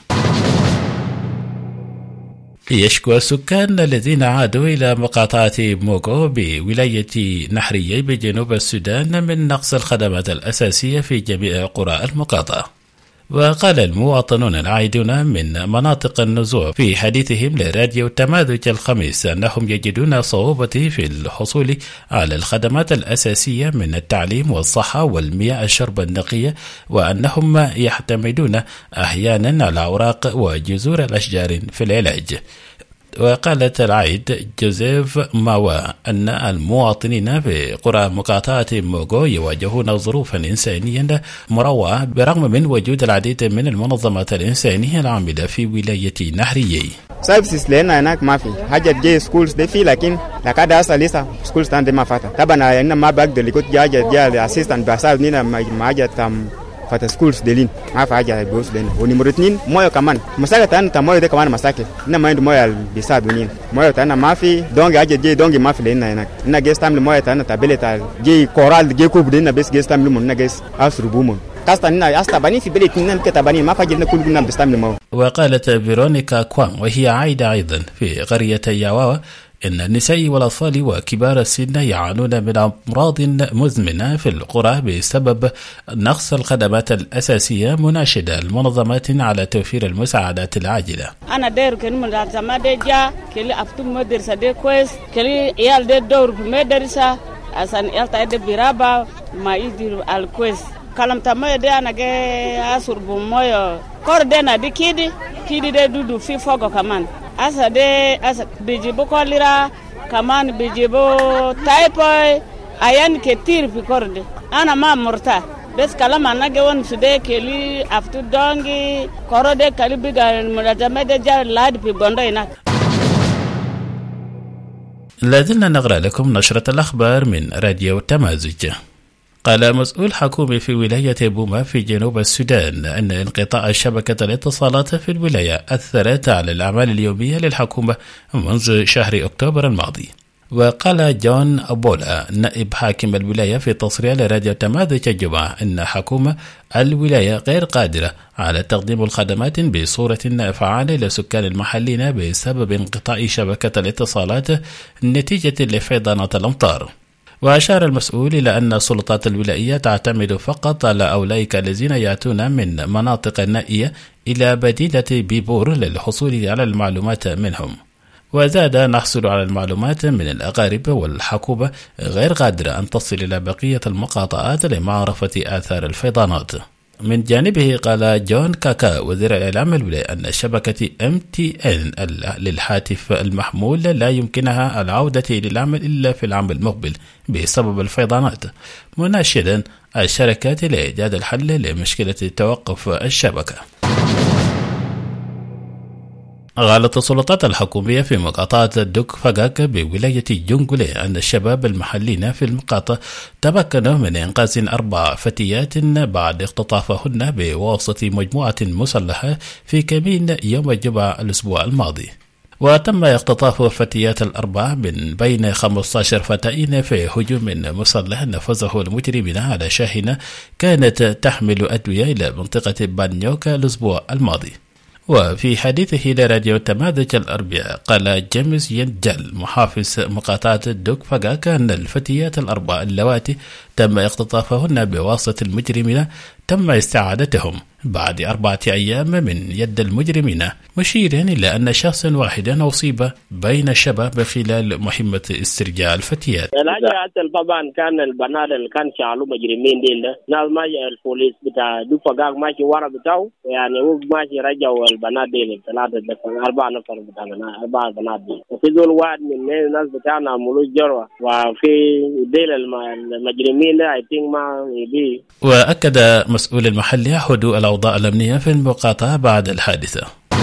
يشكو السكان الذين عادوا إلى مقاطعة موغو بولاية نحريي بجنوب السودان من نقص الخدمات الأساسية في جميع قرى المقاطعة. وقال المواطنون العائدون من مناطق النزوع في حديثهم لراديو تماذج الخميس أنهم يجدون صعوبة في الحصول على الخدمات الأساسية من التعليم والصحة والمياه الشرب النقية، وأنهم يعتمدون أحيانا على أوراق وجذور الأشجار في العلاج. وقالت العيد جوزيف ماوا أن المواطنين في قرى مقاطعة موغو يواجهون ظروفا إنسانية مروعة برغم من وجود العديد من المنظمات الإنسانية العاملة في ولاية نحريي. سايبسيس لنا هناك ما في حاجة جي سكولز دي في، لكن لكاد أصلا لسه سكولز تاني ما فاتت. طبعا أنا ما بقدر لكوت جاي أسيستنت بسال نينا ما حاجة فات سكولز ديلين ما في حاجه بيوصل لنا. ونمرة 2 مويه كمان مساكه تاعنا مويه ده كمان مساكه إننا ما عنده مويه بيساعدونين مويه تاعنا ما في دونجي حاجه جي دونجي ما في لنا هناك إننا جيس تعمل مويه تاعنا تابله تاع جي كورال جي كوب دينا بس جيس تعمل من جيس اسربومون كاستنا استباني في بلد إننا كتاباني ما فاجئنا كل كنا بنستعمل مويه. وقالت فيرونيكا كوان وهي عايده ايضا في قريه ياواوا إن النساء والأطفال وكبار السن يعانون من أمراض مزمنة في القرى بسبب نقص الخدمات الأساسية، مناشدة المنظمات على توفير المساعدات العاجلة. أنا داير كن مدرسة جا كلي أفتم مدرسة دي كويس كلي يال دي دور في مدرسة عشان يال تايد برابا ما يدير الكويس كلام تما دي أنا جاي أسر بمويه كوردنا دي كيدي دي دودو في فوق كمان asa bijibu kolera kaman bijibu typhoid ayan ketir fi korde ana ma murta bes kalama nage won sude keli aftu dongi korode kali biga mulazamede ja lad fi bondo ina. لازلنا نقرأ لكم نشرة الأخبار من راديو تمازج. قال مسؤول حكومي في ولاية بوما في جنوب السودان أن انقطاع شبكة الاتصالات في الولاية أثرت على الأعمال اليومية للحكومة منذ شهر أكتوبر الماضي. وقال جون أبولا نائب حاكم الولاية في تصريح لراديو تمازج الجمعة أن حكومة الولاية غير قادرة على تقديم الخدمات بصورة فعالة لسكان المحلين بسبب انقطاع شبكة الاتصالات نتيجة لفيضانات الأمطار. وأشار المسؤول إلى أن السلطات الولائية تعتمد فقط على أولئك الذين يأتون من مناطق نائية إلى مدينة بيبور للحصول على المعلومات منهم. وزاد نحصل على المعلومات من الأقارب والحكومة غير قادرة أن تصل إلى بقية المقاطعات لمعرفة آثار الفيضانات. من جانبه قال جون كاكا وزير الإعلام الولاية أن شبكة MTN للهاتف المحمول لا يمكنها العودة للعمل إلا في العام المقبل بسبب الفيضانات، مناشدا الشركات لإيجاد الحل لمشكلة توقف الشبكة. قالت السلطات الحكومية في مقاطعة دوك فاغاك بولاية جونغولي أن الشباب المحلين في المقاطعة تمكنوا من إنقاذ 4 فتيات بعد اختطافهن بواسطة مجموعة مسلحة في كمين يوم الجمعة الأسبوع الماضي. وتم اختطاف الفتيات 4 من بين 15 فتاة في هجوم مسلح نفذه المجرمين على شاحنة كانت تحمل أدوية إلى منطقة بانيوكا الأسبوع الماضي. وفي حديثه لراديو تمازج الأربعاء قال جيمس ينجل محافظ مقاطعة دوك فاغاك أن الفتيات 4 اللواتي تم اختطافهن بواسطة المجرمين تم استعادتهم بعد 4 أيام من يد المجرمين، مشيرا إلى أن شخصا واحدا أصيب بين الشباب خلال مهمة استرجاع الفتيات. طبعا كان البنات اللي كان شغالوا مجرمين دي ناس ما البوليس بتاع دوفاغاك ماشي ورا بتاعه يعني هو ماشي رجعوا البنات دي 4 نفر بتاعنا 4 بنات دي، وفي ذول واحد من الناس بتاعنا عملوا جروة وفي ديل المجرمين ده I think ما يبي. وأكد مسؤول المحلي هدوء الأوضاع الأمنية في المقاطعة بعد الحادثة.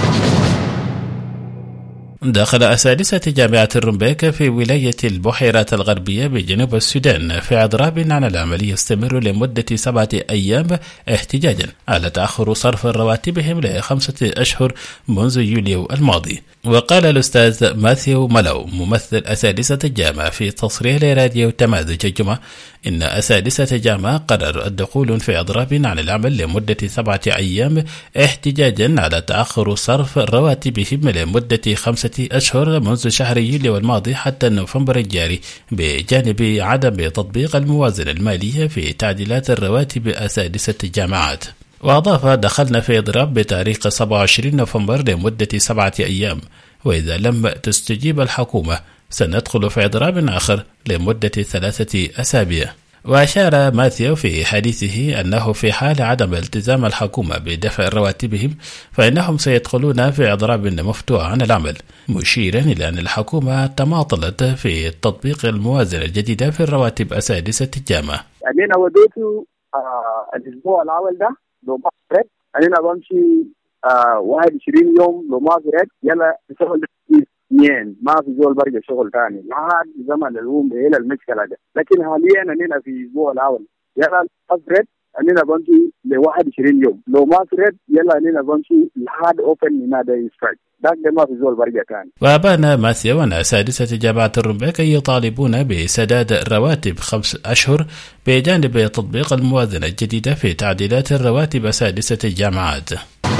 دخل أساتذة جامعة الرمبيك في ولاية البحيرات الغربية بجنوب السودان في إضراب عن العمل يستمر لمدة 7 أيام احتجاجا على تأخر صرف رواتبهم ل5 أشهر منذ يوليو الماضي. وقال الأستاذ ماثيو ملو ممثل أساتذة الجامعة في تصريح لراديو تمازج الجمعة إن أساتذة الجامعة قرروا الدخول في إضراب عن العمل لمدة 7 أيام احتجاجا على تأخر صرف رواتبهم لمدة 5 أشهر منذ شهر يوليو الماضي حتى نوفمبر الجاري، بجانب عدم تطبيق الموازنة المالية في تعديلات الرواتب أساتذة الجامعات. وأضاف دخلنا في إضراب بتاريخ 27 نوفمبر لمدة 7 أيام، وإذا لم تستجيب الحكومة سندخل في إضراب آخر لمدة 3 أسابيع. وأشار ماثيو في حديثه أنه في حال عدم التزام الحكومة بدفع رواتبهم فإنهم سيدخلون في إضراب مفتوح عن العمل، مشيرا إلى أن الحكومة تماطلت في تطبيق الموازنة الجديدة في الرواتب أساتذة الجامعة. أنا وديته الأسبوع الأول ده لو ما فرق أنا بمشي 21 يوم لو ما فرق يلا نشتغل اثنين ما في زول برجع شغل ثاني لحد زمن اليوم هي المشكله ده. لكن حاليا اننا في الاسبوع الاول يلا افرد أننا بنتي لواحد 20 يوم لو ما فرد يلا أننا بنتي لحد أوبن من هذا سترايك ده ما في زول برجع تاني. وأبان ماثيو أن أساتذة جامعة الرمبيك يطالبون بسداد الرواتب 5 أشهر بجانب تطبيق الموازنة الجديدة في تعديلات الرواتب أساتذة الجامعات.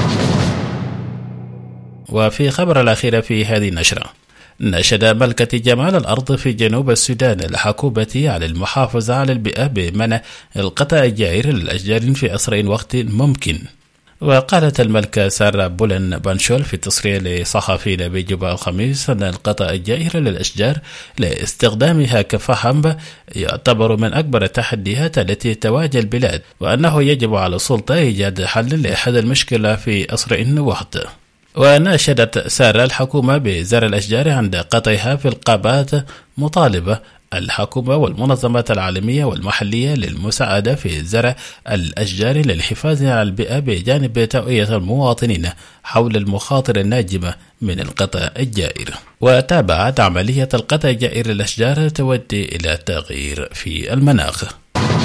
وفي خبر الأخير في هذه النشرة، نشد ملكة جمال الأرض في جنوب السودان الحكومة على المحافظة على البيئة بمنع القطع الجائر للأشجار في أسرع وقت ممكن. وقالت الملكة سارة بولن بانشول في تصريح لصحفيين بجوبا الخميس أن القطع الجائر للأشجار لاستخدامها كفحم يعتبر من أكبر التحديات التي تواجه البلاد، وأنه يجب على السلطة إيجاد حل لحل المشكلة في أسرع وقت. وناشدت سارة الحكومة بزرع الأشجار عند قطعها في الغابات، مطالبة الحكومة والمنظمات العالمية والمحلية للمساعدة في زرع الأشجار للحفاظ على البيئة بجانب توعية المواطنين حول المخاطر الناجمة من القطع الجائر. وتابعت عملية القطع الجائر للأشجار تؤدي إلى تغيير في المناخ.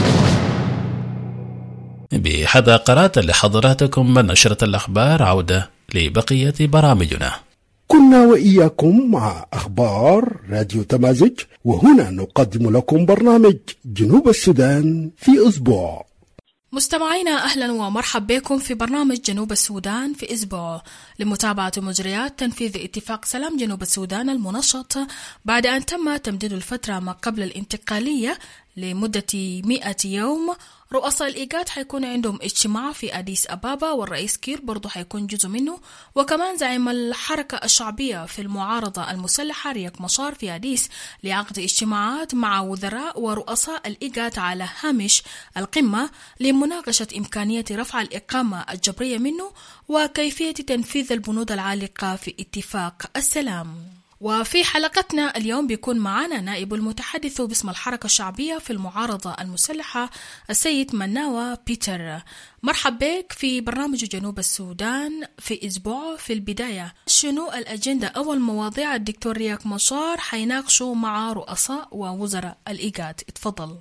بهذا قرأت لحضراتكم من نشرة الأخبار، عودة لبقية برامجنا. كنا وإياكم مع أخبار راديو تمازج، وهنا نقدم لكم برنامج جنوب السودان في أسبوع. مستمعينا أهلا ومرحبا بكم في برنامج جنوب السودان في أسبوع لمتابعة مجريات تنفيذ اتفاق سلام جنوب السودان المنشط بعد أن تم تمديد الفترة ما قبل الانتقالية لمدة 100 يوم. رؤساء الإيجاد حيكون عندهم اجتماع في أديس أبابا، والرئيس كير برضو حيكون جزء منه، وكمان زعيم الحركة الشعبية في المعارضة المسلحة رياك مشار في أديس لعقد اجتماعات مع وزراء ورؤساء الإيجاد على هامش القمة لمناقشة إمكانية رفع الإقامة الجبرية منه وكيفية تنفيذ البنود العالقة في اتفاق السلام. وفي حلقتنا اليوم بيكون معنا نائب المتحدث باسم الحركة الشعبية في المعارضة المسلحة السيد مناوى بيتر. مرحب بك في برنامج جنوب السودان في أسبوع. في البداية شنو الأجندة أو المواضيع الدكتور رياك مشار حيناقشوا مع رؤساء ووزراء الإيجاد؟ اتفضل.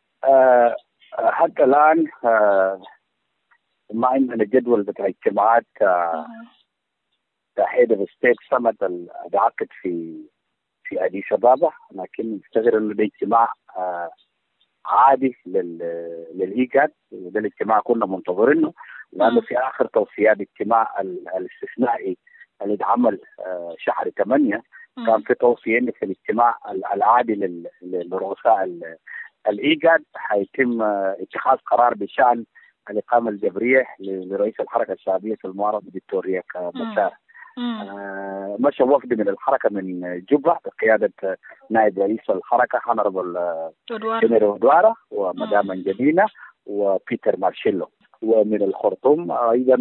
حتى الآن ما عندنا جدول بتاع اجتماعات هيدا بالستيت سمت العقد في أديس أبابا، لكن نفتكر إنه ده اجتماع عادي للإيجاد، وده الاجتماع كنا منتظرينه لأنه في آخر توصيات الاجتماع الاستثنائي اللي اتعمل شهر 8 كان في توصية إن في الاجتماع العادي لرؤساء الإيجاد حيتم اتخاذ قرار بشأن الإقامة الجبرية لرئيس الحركة الشعبية في المعارضة الدكتور رياك مشار. مشى وفد من الحركة من جوبا بقيادة نائب رئيس الحركة هنربل جنرال دوارة ومدام انجلينا وبيتر مارشيلو، ومن الخرطوم أيضا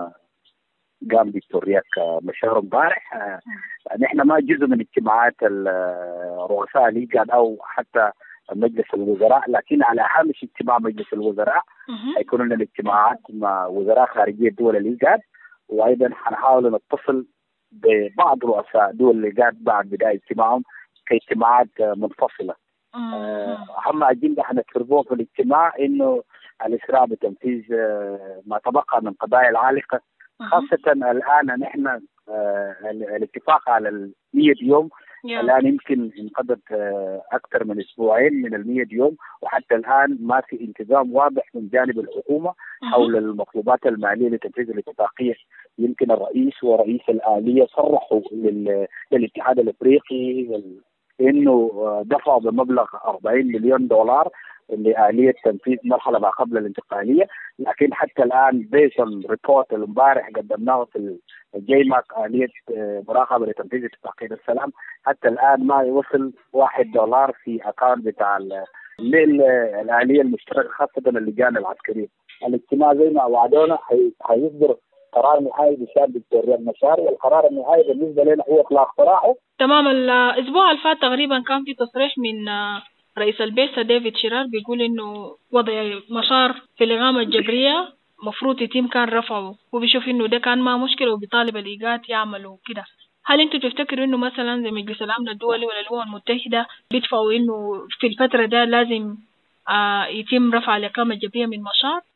قام دكتور رياك مشار امبارح. نحن ما جزء من اجتماعات رؤساء الإيجاد أو حتى مجلس الوزراء، لكن على هامش اجتماع مجلس الوزراء حيكون لنا اجتماعات مع وزراء خارجية دول الإيجاد، وأيضا حنحاول نتصل ببعض رؤساء دول الإيجاد بعد بداية اجتماعهم كاجتماعات منفصلة. أهم أجندة حنتفرقوها في الاجتماع إنه الإسراع بتنفيذ ما تبقى من قضايا العالقة، خاصة الآن نحن الاتفاق على 100 يوم الآن يمكن انقضت أكثر من أسبوعين من 100 يوم، وحتى الآن ما في انتظام واضح من جانب الحكومة حول المطلوبات المالية لتنفيذ الاتفاقية. يمكن الرئيس ورئيس الآلية صرحوا للاتحاد الأفريقي إنه دفعوا بمبلغ 40 مليون دولار لآلية تنفيذ مرحلة ما قبل الانتقالية، لكن حتى الآن بيسن ريبورت الامبارح قدمناه في الجيماك آلية مراقبة لتنفيذ اتفاقية السلام، حتى الآن ما يوصل $1 في أكاونت بتاع الآلية المشتركة خاصة اللجان العسكرية. الاجتماع زي ما وعدونا حيصدر قرار نهائي بشأن دكتور رياك مشار، والقرار النهائي بالنسبة لنا هو إطلاق سراحه. تمام. الأسبوع اللي فات تقريبا كان في تصريح من رئيس البعثة ديفيد شيرار بيقول إنه وضع مشار في الإقامة الجبرية مفروض يتم كان رفعه، وبيشوف إنه ده كان ما مشكلة وبيطالب الإيجاد يعملوا كده. هل أنتوا تفتكروا إنه مثلا زي مجلس الأمن الدولي ولا الأمم المتحدة بيدفعوا إنه في الفترة ده لازم يتم رفع الإقامة الجبرية من مشار؟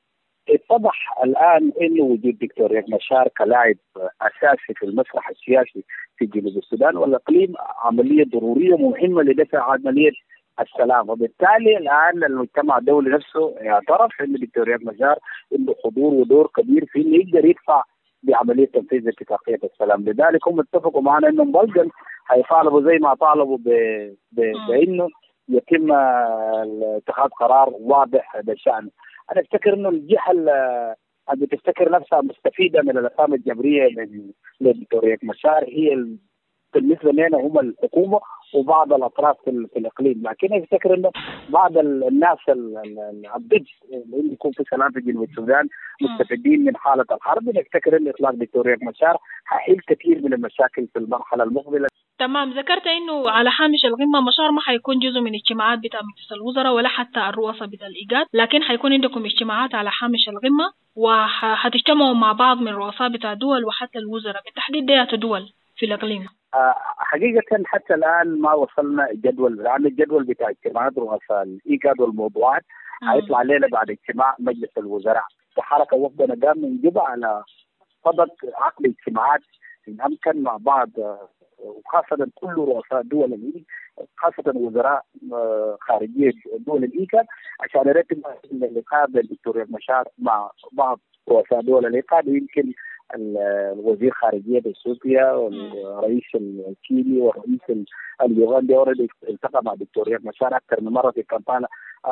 اتضح الآن إنه وجود دكتور رياض مشار كلاعب أساسي في المسرح السياسي في جنوب السودان والإقليم عملية ضرورية مهمة لدفع عملية السلام، وبالتالي الآن المجتمع الدولي نفسه يعترف إن دكتور رياض مشار عنده حضور ودور كبير في إنه يقدر يدفع بعملية تنفيذ اتفاقية السلام. لذلك هم اتفقوا معنا إنهم بلدن هيطالبوا زي ما طالبوا بإنه يتم اتخاذ قرار واضح بشأن. أنا أفتكر إنه الجهة اللي بتفتكر نفسها مستفيدة من الأقامة الجبرية لدكتور رياض مشار هي بالنسبة لنا هم الحكومة وبعض الأطراف في الإقليم، لكن أفتكر إنه بعض الناس الضد اللي يكون في سلام في جنوب السودان مستفيدين من حالة الحرب. نفتكر إن إطلاق دكتور رياض مشار هيحل كثير من المشاكل في المرحلة المقبلة. تمام. ذكرت إنه على هامش القمة مشار ما حيكون جزء من اجتماعات بتاع مجلس الوزراء ولا حتى الرؤساء بتاع الإيجاد، لكن حيكون عندكم اجتماعات على هامش القمة وحتجتمعوا مع بعض من رؤساء بتاع دول وحتى الوزراء بالتحديد ديات دول في الإقليم. حقيقة حتى الآن ما وصلنا جدول، لأن الجدول بتاع اجتماعات رؤساء الإيجاد والموضوعات هيطلع لنا بعد اجتماع مجلس الوزراء. الحركة وفدنا قام من جبهة على صدد عقد اجتماعات إن أمكن مع بعض، وخاصة كل رؤساء دول الإيجاد، خاصة وزراء خارجية دول الإيجاد، عشان يرتب اللقاء بين الدكتور رياض مشار مع بعض رؤساء دول الإيجاد، ويمكن الوزير خارجية اثيوبيا والرئيس الكيني والرئيس اليوغندي اوريدي التقى مع الدكتور رياض مشار اكثر من مره في كامبالا.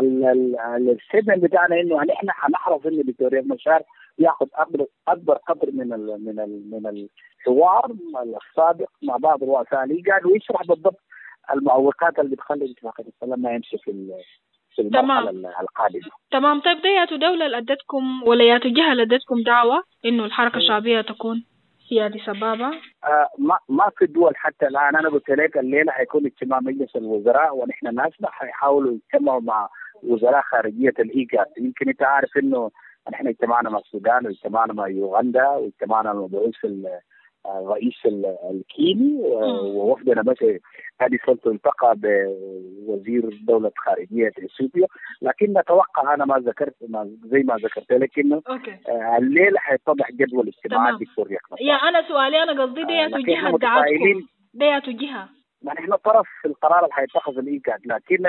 السيجن بتاعنا انه احنا هنحرص ان الدكتور رياض مشار ياخذ اكبر قدر من الحوار السابق مع بعض رؤساء الإيجاد ويشرح بالضبط المعوقات اللي بتخلي اتفاقية السلام ما يمشي في المرحلة القادمة. تمام. طيب دياتو دولة لدتكم ولا ياتو جهة لدتكم دعوة إنه الحركة الشعبية تكون في أديس أبابا؟ ما في دول حتى الآن. أنا قلت لك الليلة حيكون اجتماع مجلس الوزراء ونحن ناسنا حيحاولوا يجتمعوا مع وزراء خارجية الإيجاد. يمكن أنت عارف إنه نحن اجتمعنا مع السودان واجتمعنا مع يوغندا واجتمعنا مع الرئيس الكيني ووفدنا مشي هذه سلطة التقى بوزير دولة خارجية اثيوبيا، لكن نتوقع أنا زي ما ذكرت لك إنه الليلة حيتضح جدول اجتماعات دكتور رياض مشار. يا أنا سؤالي أنا قصدي دياتو جهة دعاتكم، دياتو جهة نحن طرف في القرار اللي حيتخذ الإيجاد، لكن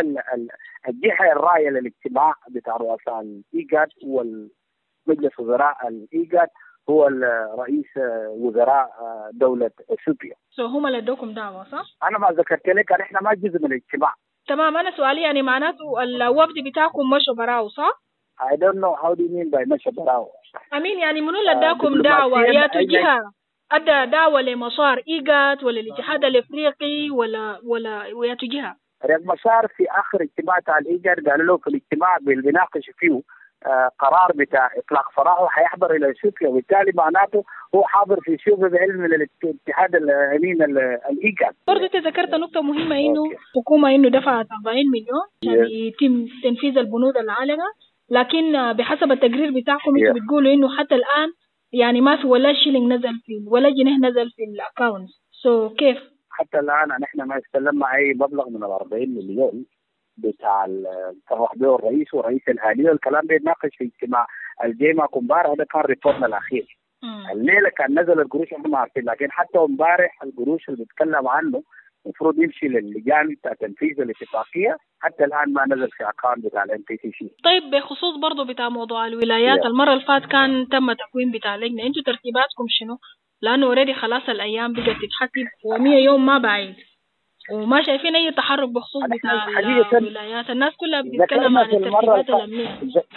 الجهة الراعية للاجتماع بتاع رؤساء الإيجاد والمجلس وزراء الإيجاد هو رئيس وزراء دولة اثيوبيا. هم اللي ادوكم دعوة صح؟ أنا ما ذكرت لك احنا ما جزء من الاجتماع. تمام. أنا سؤالي يعني معناته الوفد بتاعكم مشوا براو صح؟ I don't know how do you mean by مشوا براو. أمين يعني منو اللي اداكم دعوة؟ يا تجيها أدى دعوة لمسار إيجاد ولا الاتحاد الإفريقي ولا ويا تجيها؟ رياض مشار في آخر اجتماع تاع الإيجاد قالوا له في الاجتماع بيناقش فيه قرار بتاع إطلاق سراحه حيحضر إلى اثيوبيا، وبالتالي معناته هو حاضر في اثيوبيا بعلم من الاتحاد الأمين الإيجاد. برضه ذكرت نقطة مهمة إنه حكومة إنه دفعت 40 مليون عشان يتم تنفيذ البنود العالقة، لكن بحسب التقرير بتاعكم انتوا بتقولوا إنه حتى الآن يعني ما في ولا شيلينج نزل في ولا جنيه نزل في الأكاونت. كيف؟ حتى الآن نحن ما استلمنا أي مبلغ من 40 مليون بتاع صرح به الرئيس ورئيس الآلية، والكلام بيتناقش في اجتماع الجيمة امبارح. هذا كان ريبورتنا الأخير. الليلة كان نزل القروش احنا ما عارفين، لكن حتى امبارح القروش اللي بيتكلم عنه المفروض يمشي للجان بتاع تنفيذ الاتفاقية، حتى الآن ما نزل في أكاونت بتاع الMPCC. طيب بخصوص برضو بتاع موضوع الولايات المرة اللي فات كان تم تكوين بتاع لجنة، انتوا ترتيباتكم شنو؟ لأنه اوريدي خلاص الأيام بقت تتحسب و100 يوم ما بعيد وما شايفين أي تحرك بخصوص بتاع الولايات. الناس كلها بتتكلم عن الترتيبات الأمنية.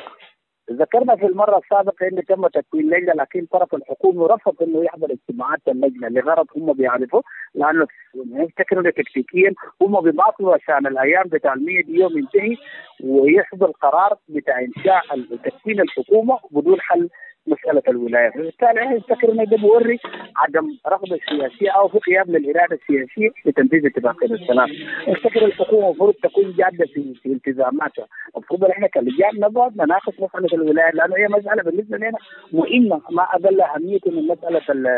ذكرنا في المرة السابقة إن تم تكوين لجنة، لكن طرف الحكومة رفض إنه يحضر اجتماعات اللجنة لغرض هم بيعرفوا، لأنه يفتكروا تكتيكيا هم بيباطلوا عشان الأيام بتاع 100 يوم ينتهي ويحصل القرار بتاع إنشاء تكوين الحكومة بدون حل مسألة الولاية. بالتالي احنا نفتكر انه ده بيوري عدم رغبة سياسية او في قيام للإرادة السياسية لتنفيذ اتفاقية السلام. نفتكر الحكومة المفروض تكون جادة في التزاماتها. المفروض احنا كلجان نقعد نناقش مسألة الولاية، لأنه هي مسألة بالنسبة لنا مهمة ما أقل أهمية من مسألة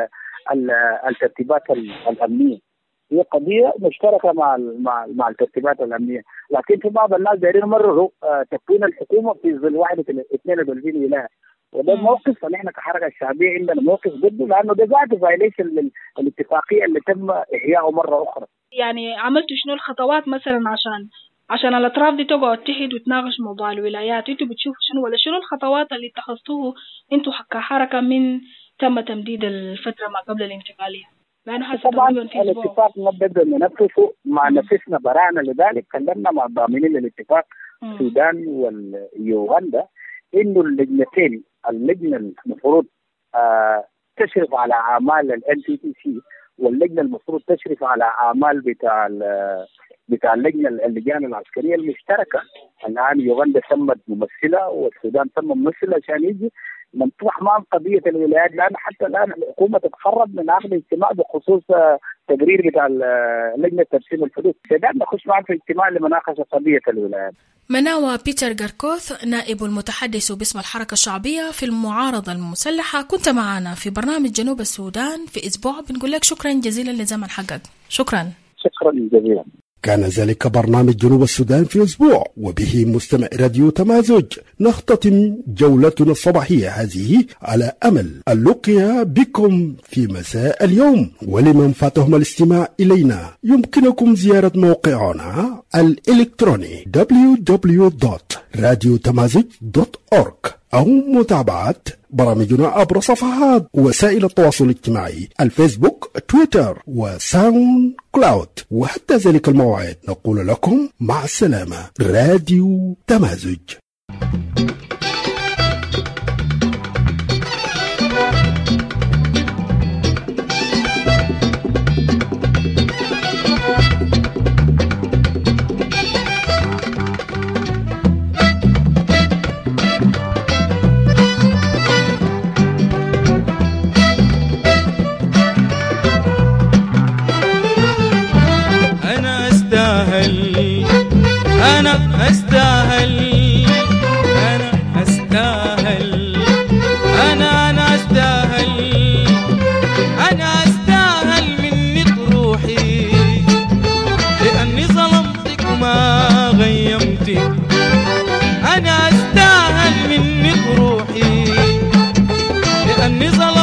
الترتيبات الأمنية. هي قضية مشتركة مع الترتيبات الأمنية، لكن في بعض الناس دايرين يمرروا تكوين الحكومة في ظل 32 ولاية، وده موقف فنحن كحركه الشعبيه عندنا موقف ضده، لانه ده ذاته فايليشن للاتفاقيه اللي تم احيائه مره اخرى. يعني عملتوا شنو الخطوات مثلا عشان الاطراف دي تقعد تحد وتناقش موضوع الولايات؟ انتوا بتشوفوا شنو ولا شنو الخطوات اللي اتخذتوه انتوا كحركه من تم تمديد الفتره ما قبل الانتقاليه؟ لانه طبعا الاتفاق نبدا ننفذه مع نفسنا برانا، لذلك كلمنا مع الضامنين للاتفاق السودان واليوغندا انه اللجنتين، اللجنه المفروض تشرف على اعمال NPTC واللجنه المفروض تشرف على اعمال بتاع اللجان العسكريه المشتركه. الان يوغندا سمت ممثله والسودان سمى ممثله عشان يجي نطرح معهم قضيه الولايات، لان حتى الان الحكومه تتخرج من عقد اجتماع بخصوص تقرير بتاع لجنه ترسيم الحدود. السودان نخش معهم في اجتماع لمناقشه قضيه الولايات. مناوى بيتر غاركوث نائب المتحدث باسم الحركة الشعبية في المعارضة المسلحة، كنت معنا في برنامج جنوب السودان في أسبوع. بنقول لك شكرا جزيلا لزمن حقك. شكرا جزيلا. كان ذلك برنامج جنوب السودان في أسبوع، وبه مستمع راديو تمازج نختتم جولتنا الصباحية هذه على أمل اللقيا بكم في مساء اليوم. ولمن فاتهم الاستماع إلينا يمكنكم زيارة موقعنا الإلكتروني www.radiotamazig.org أو متابعة برامجنا عبر صفحات وسائل التواصل الاجتماعي الفيسبوك، تويتر وساوند كلاود. وحتى ذلك الموعد نقول لكم مع السلامة. راديو تمازج. أستاهل منك روحي، لأني ظلمتك وما غيمتك. أنا أستاهل منك روحي، لأني ظلمتك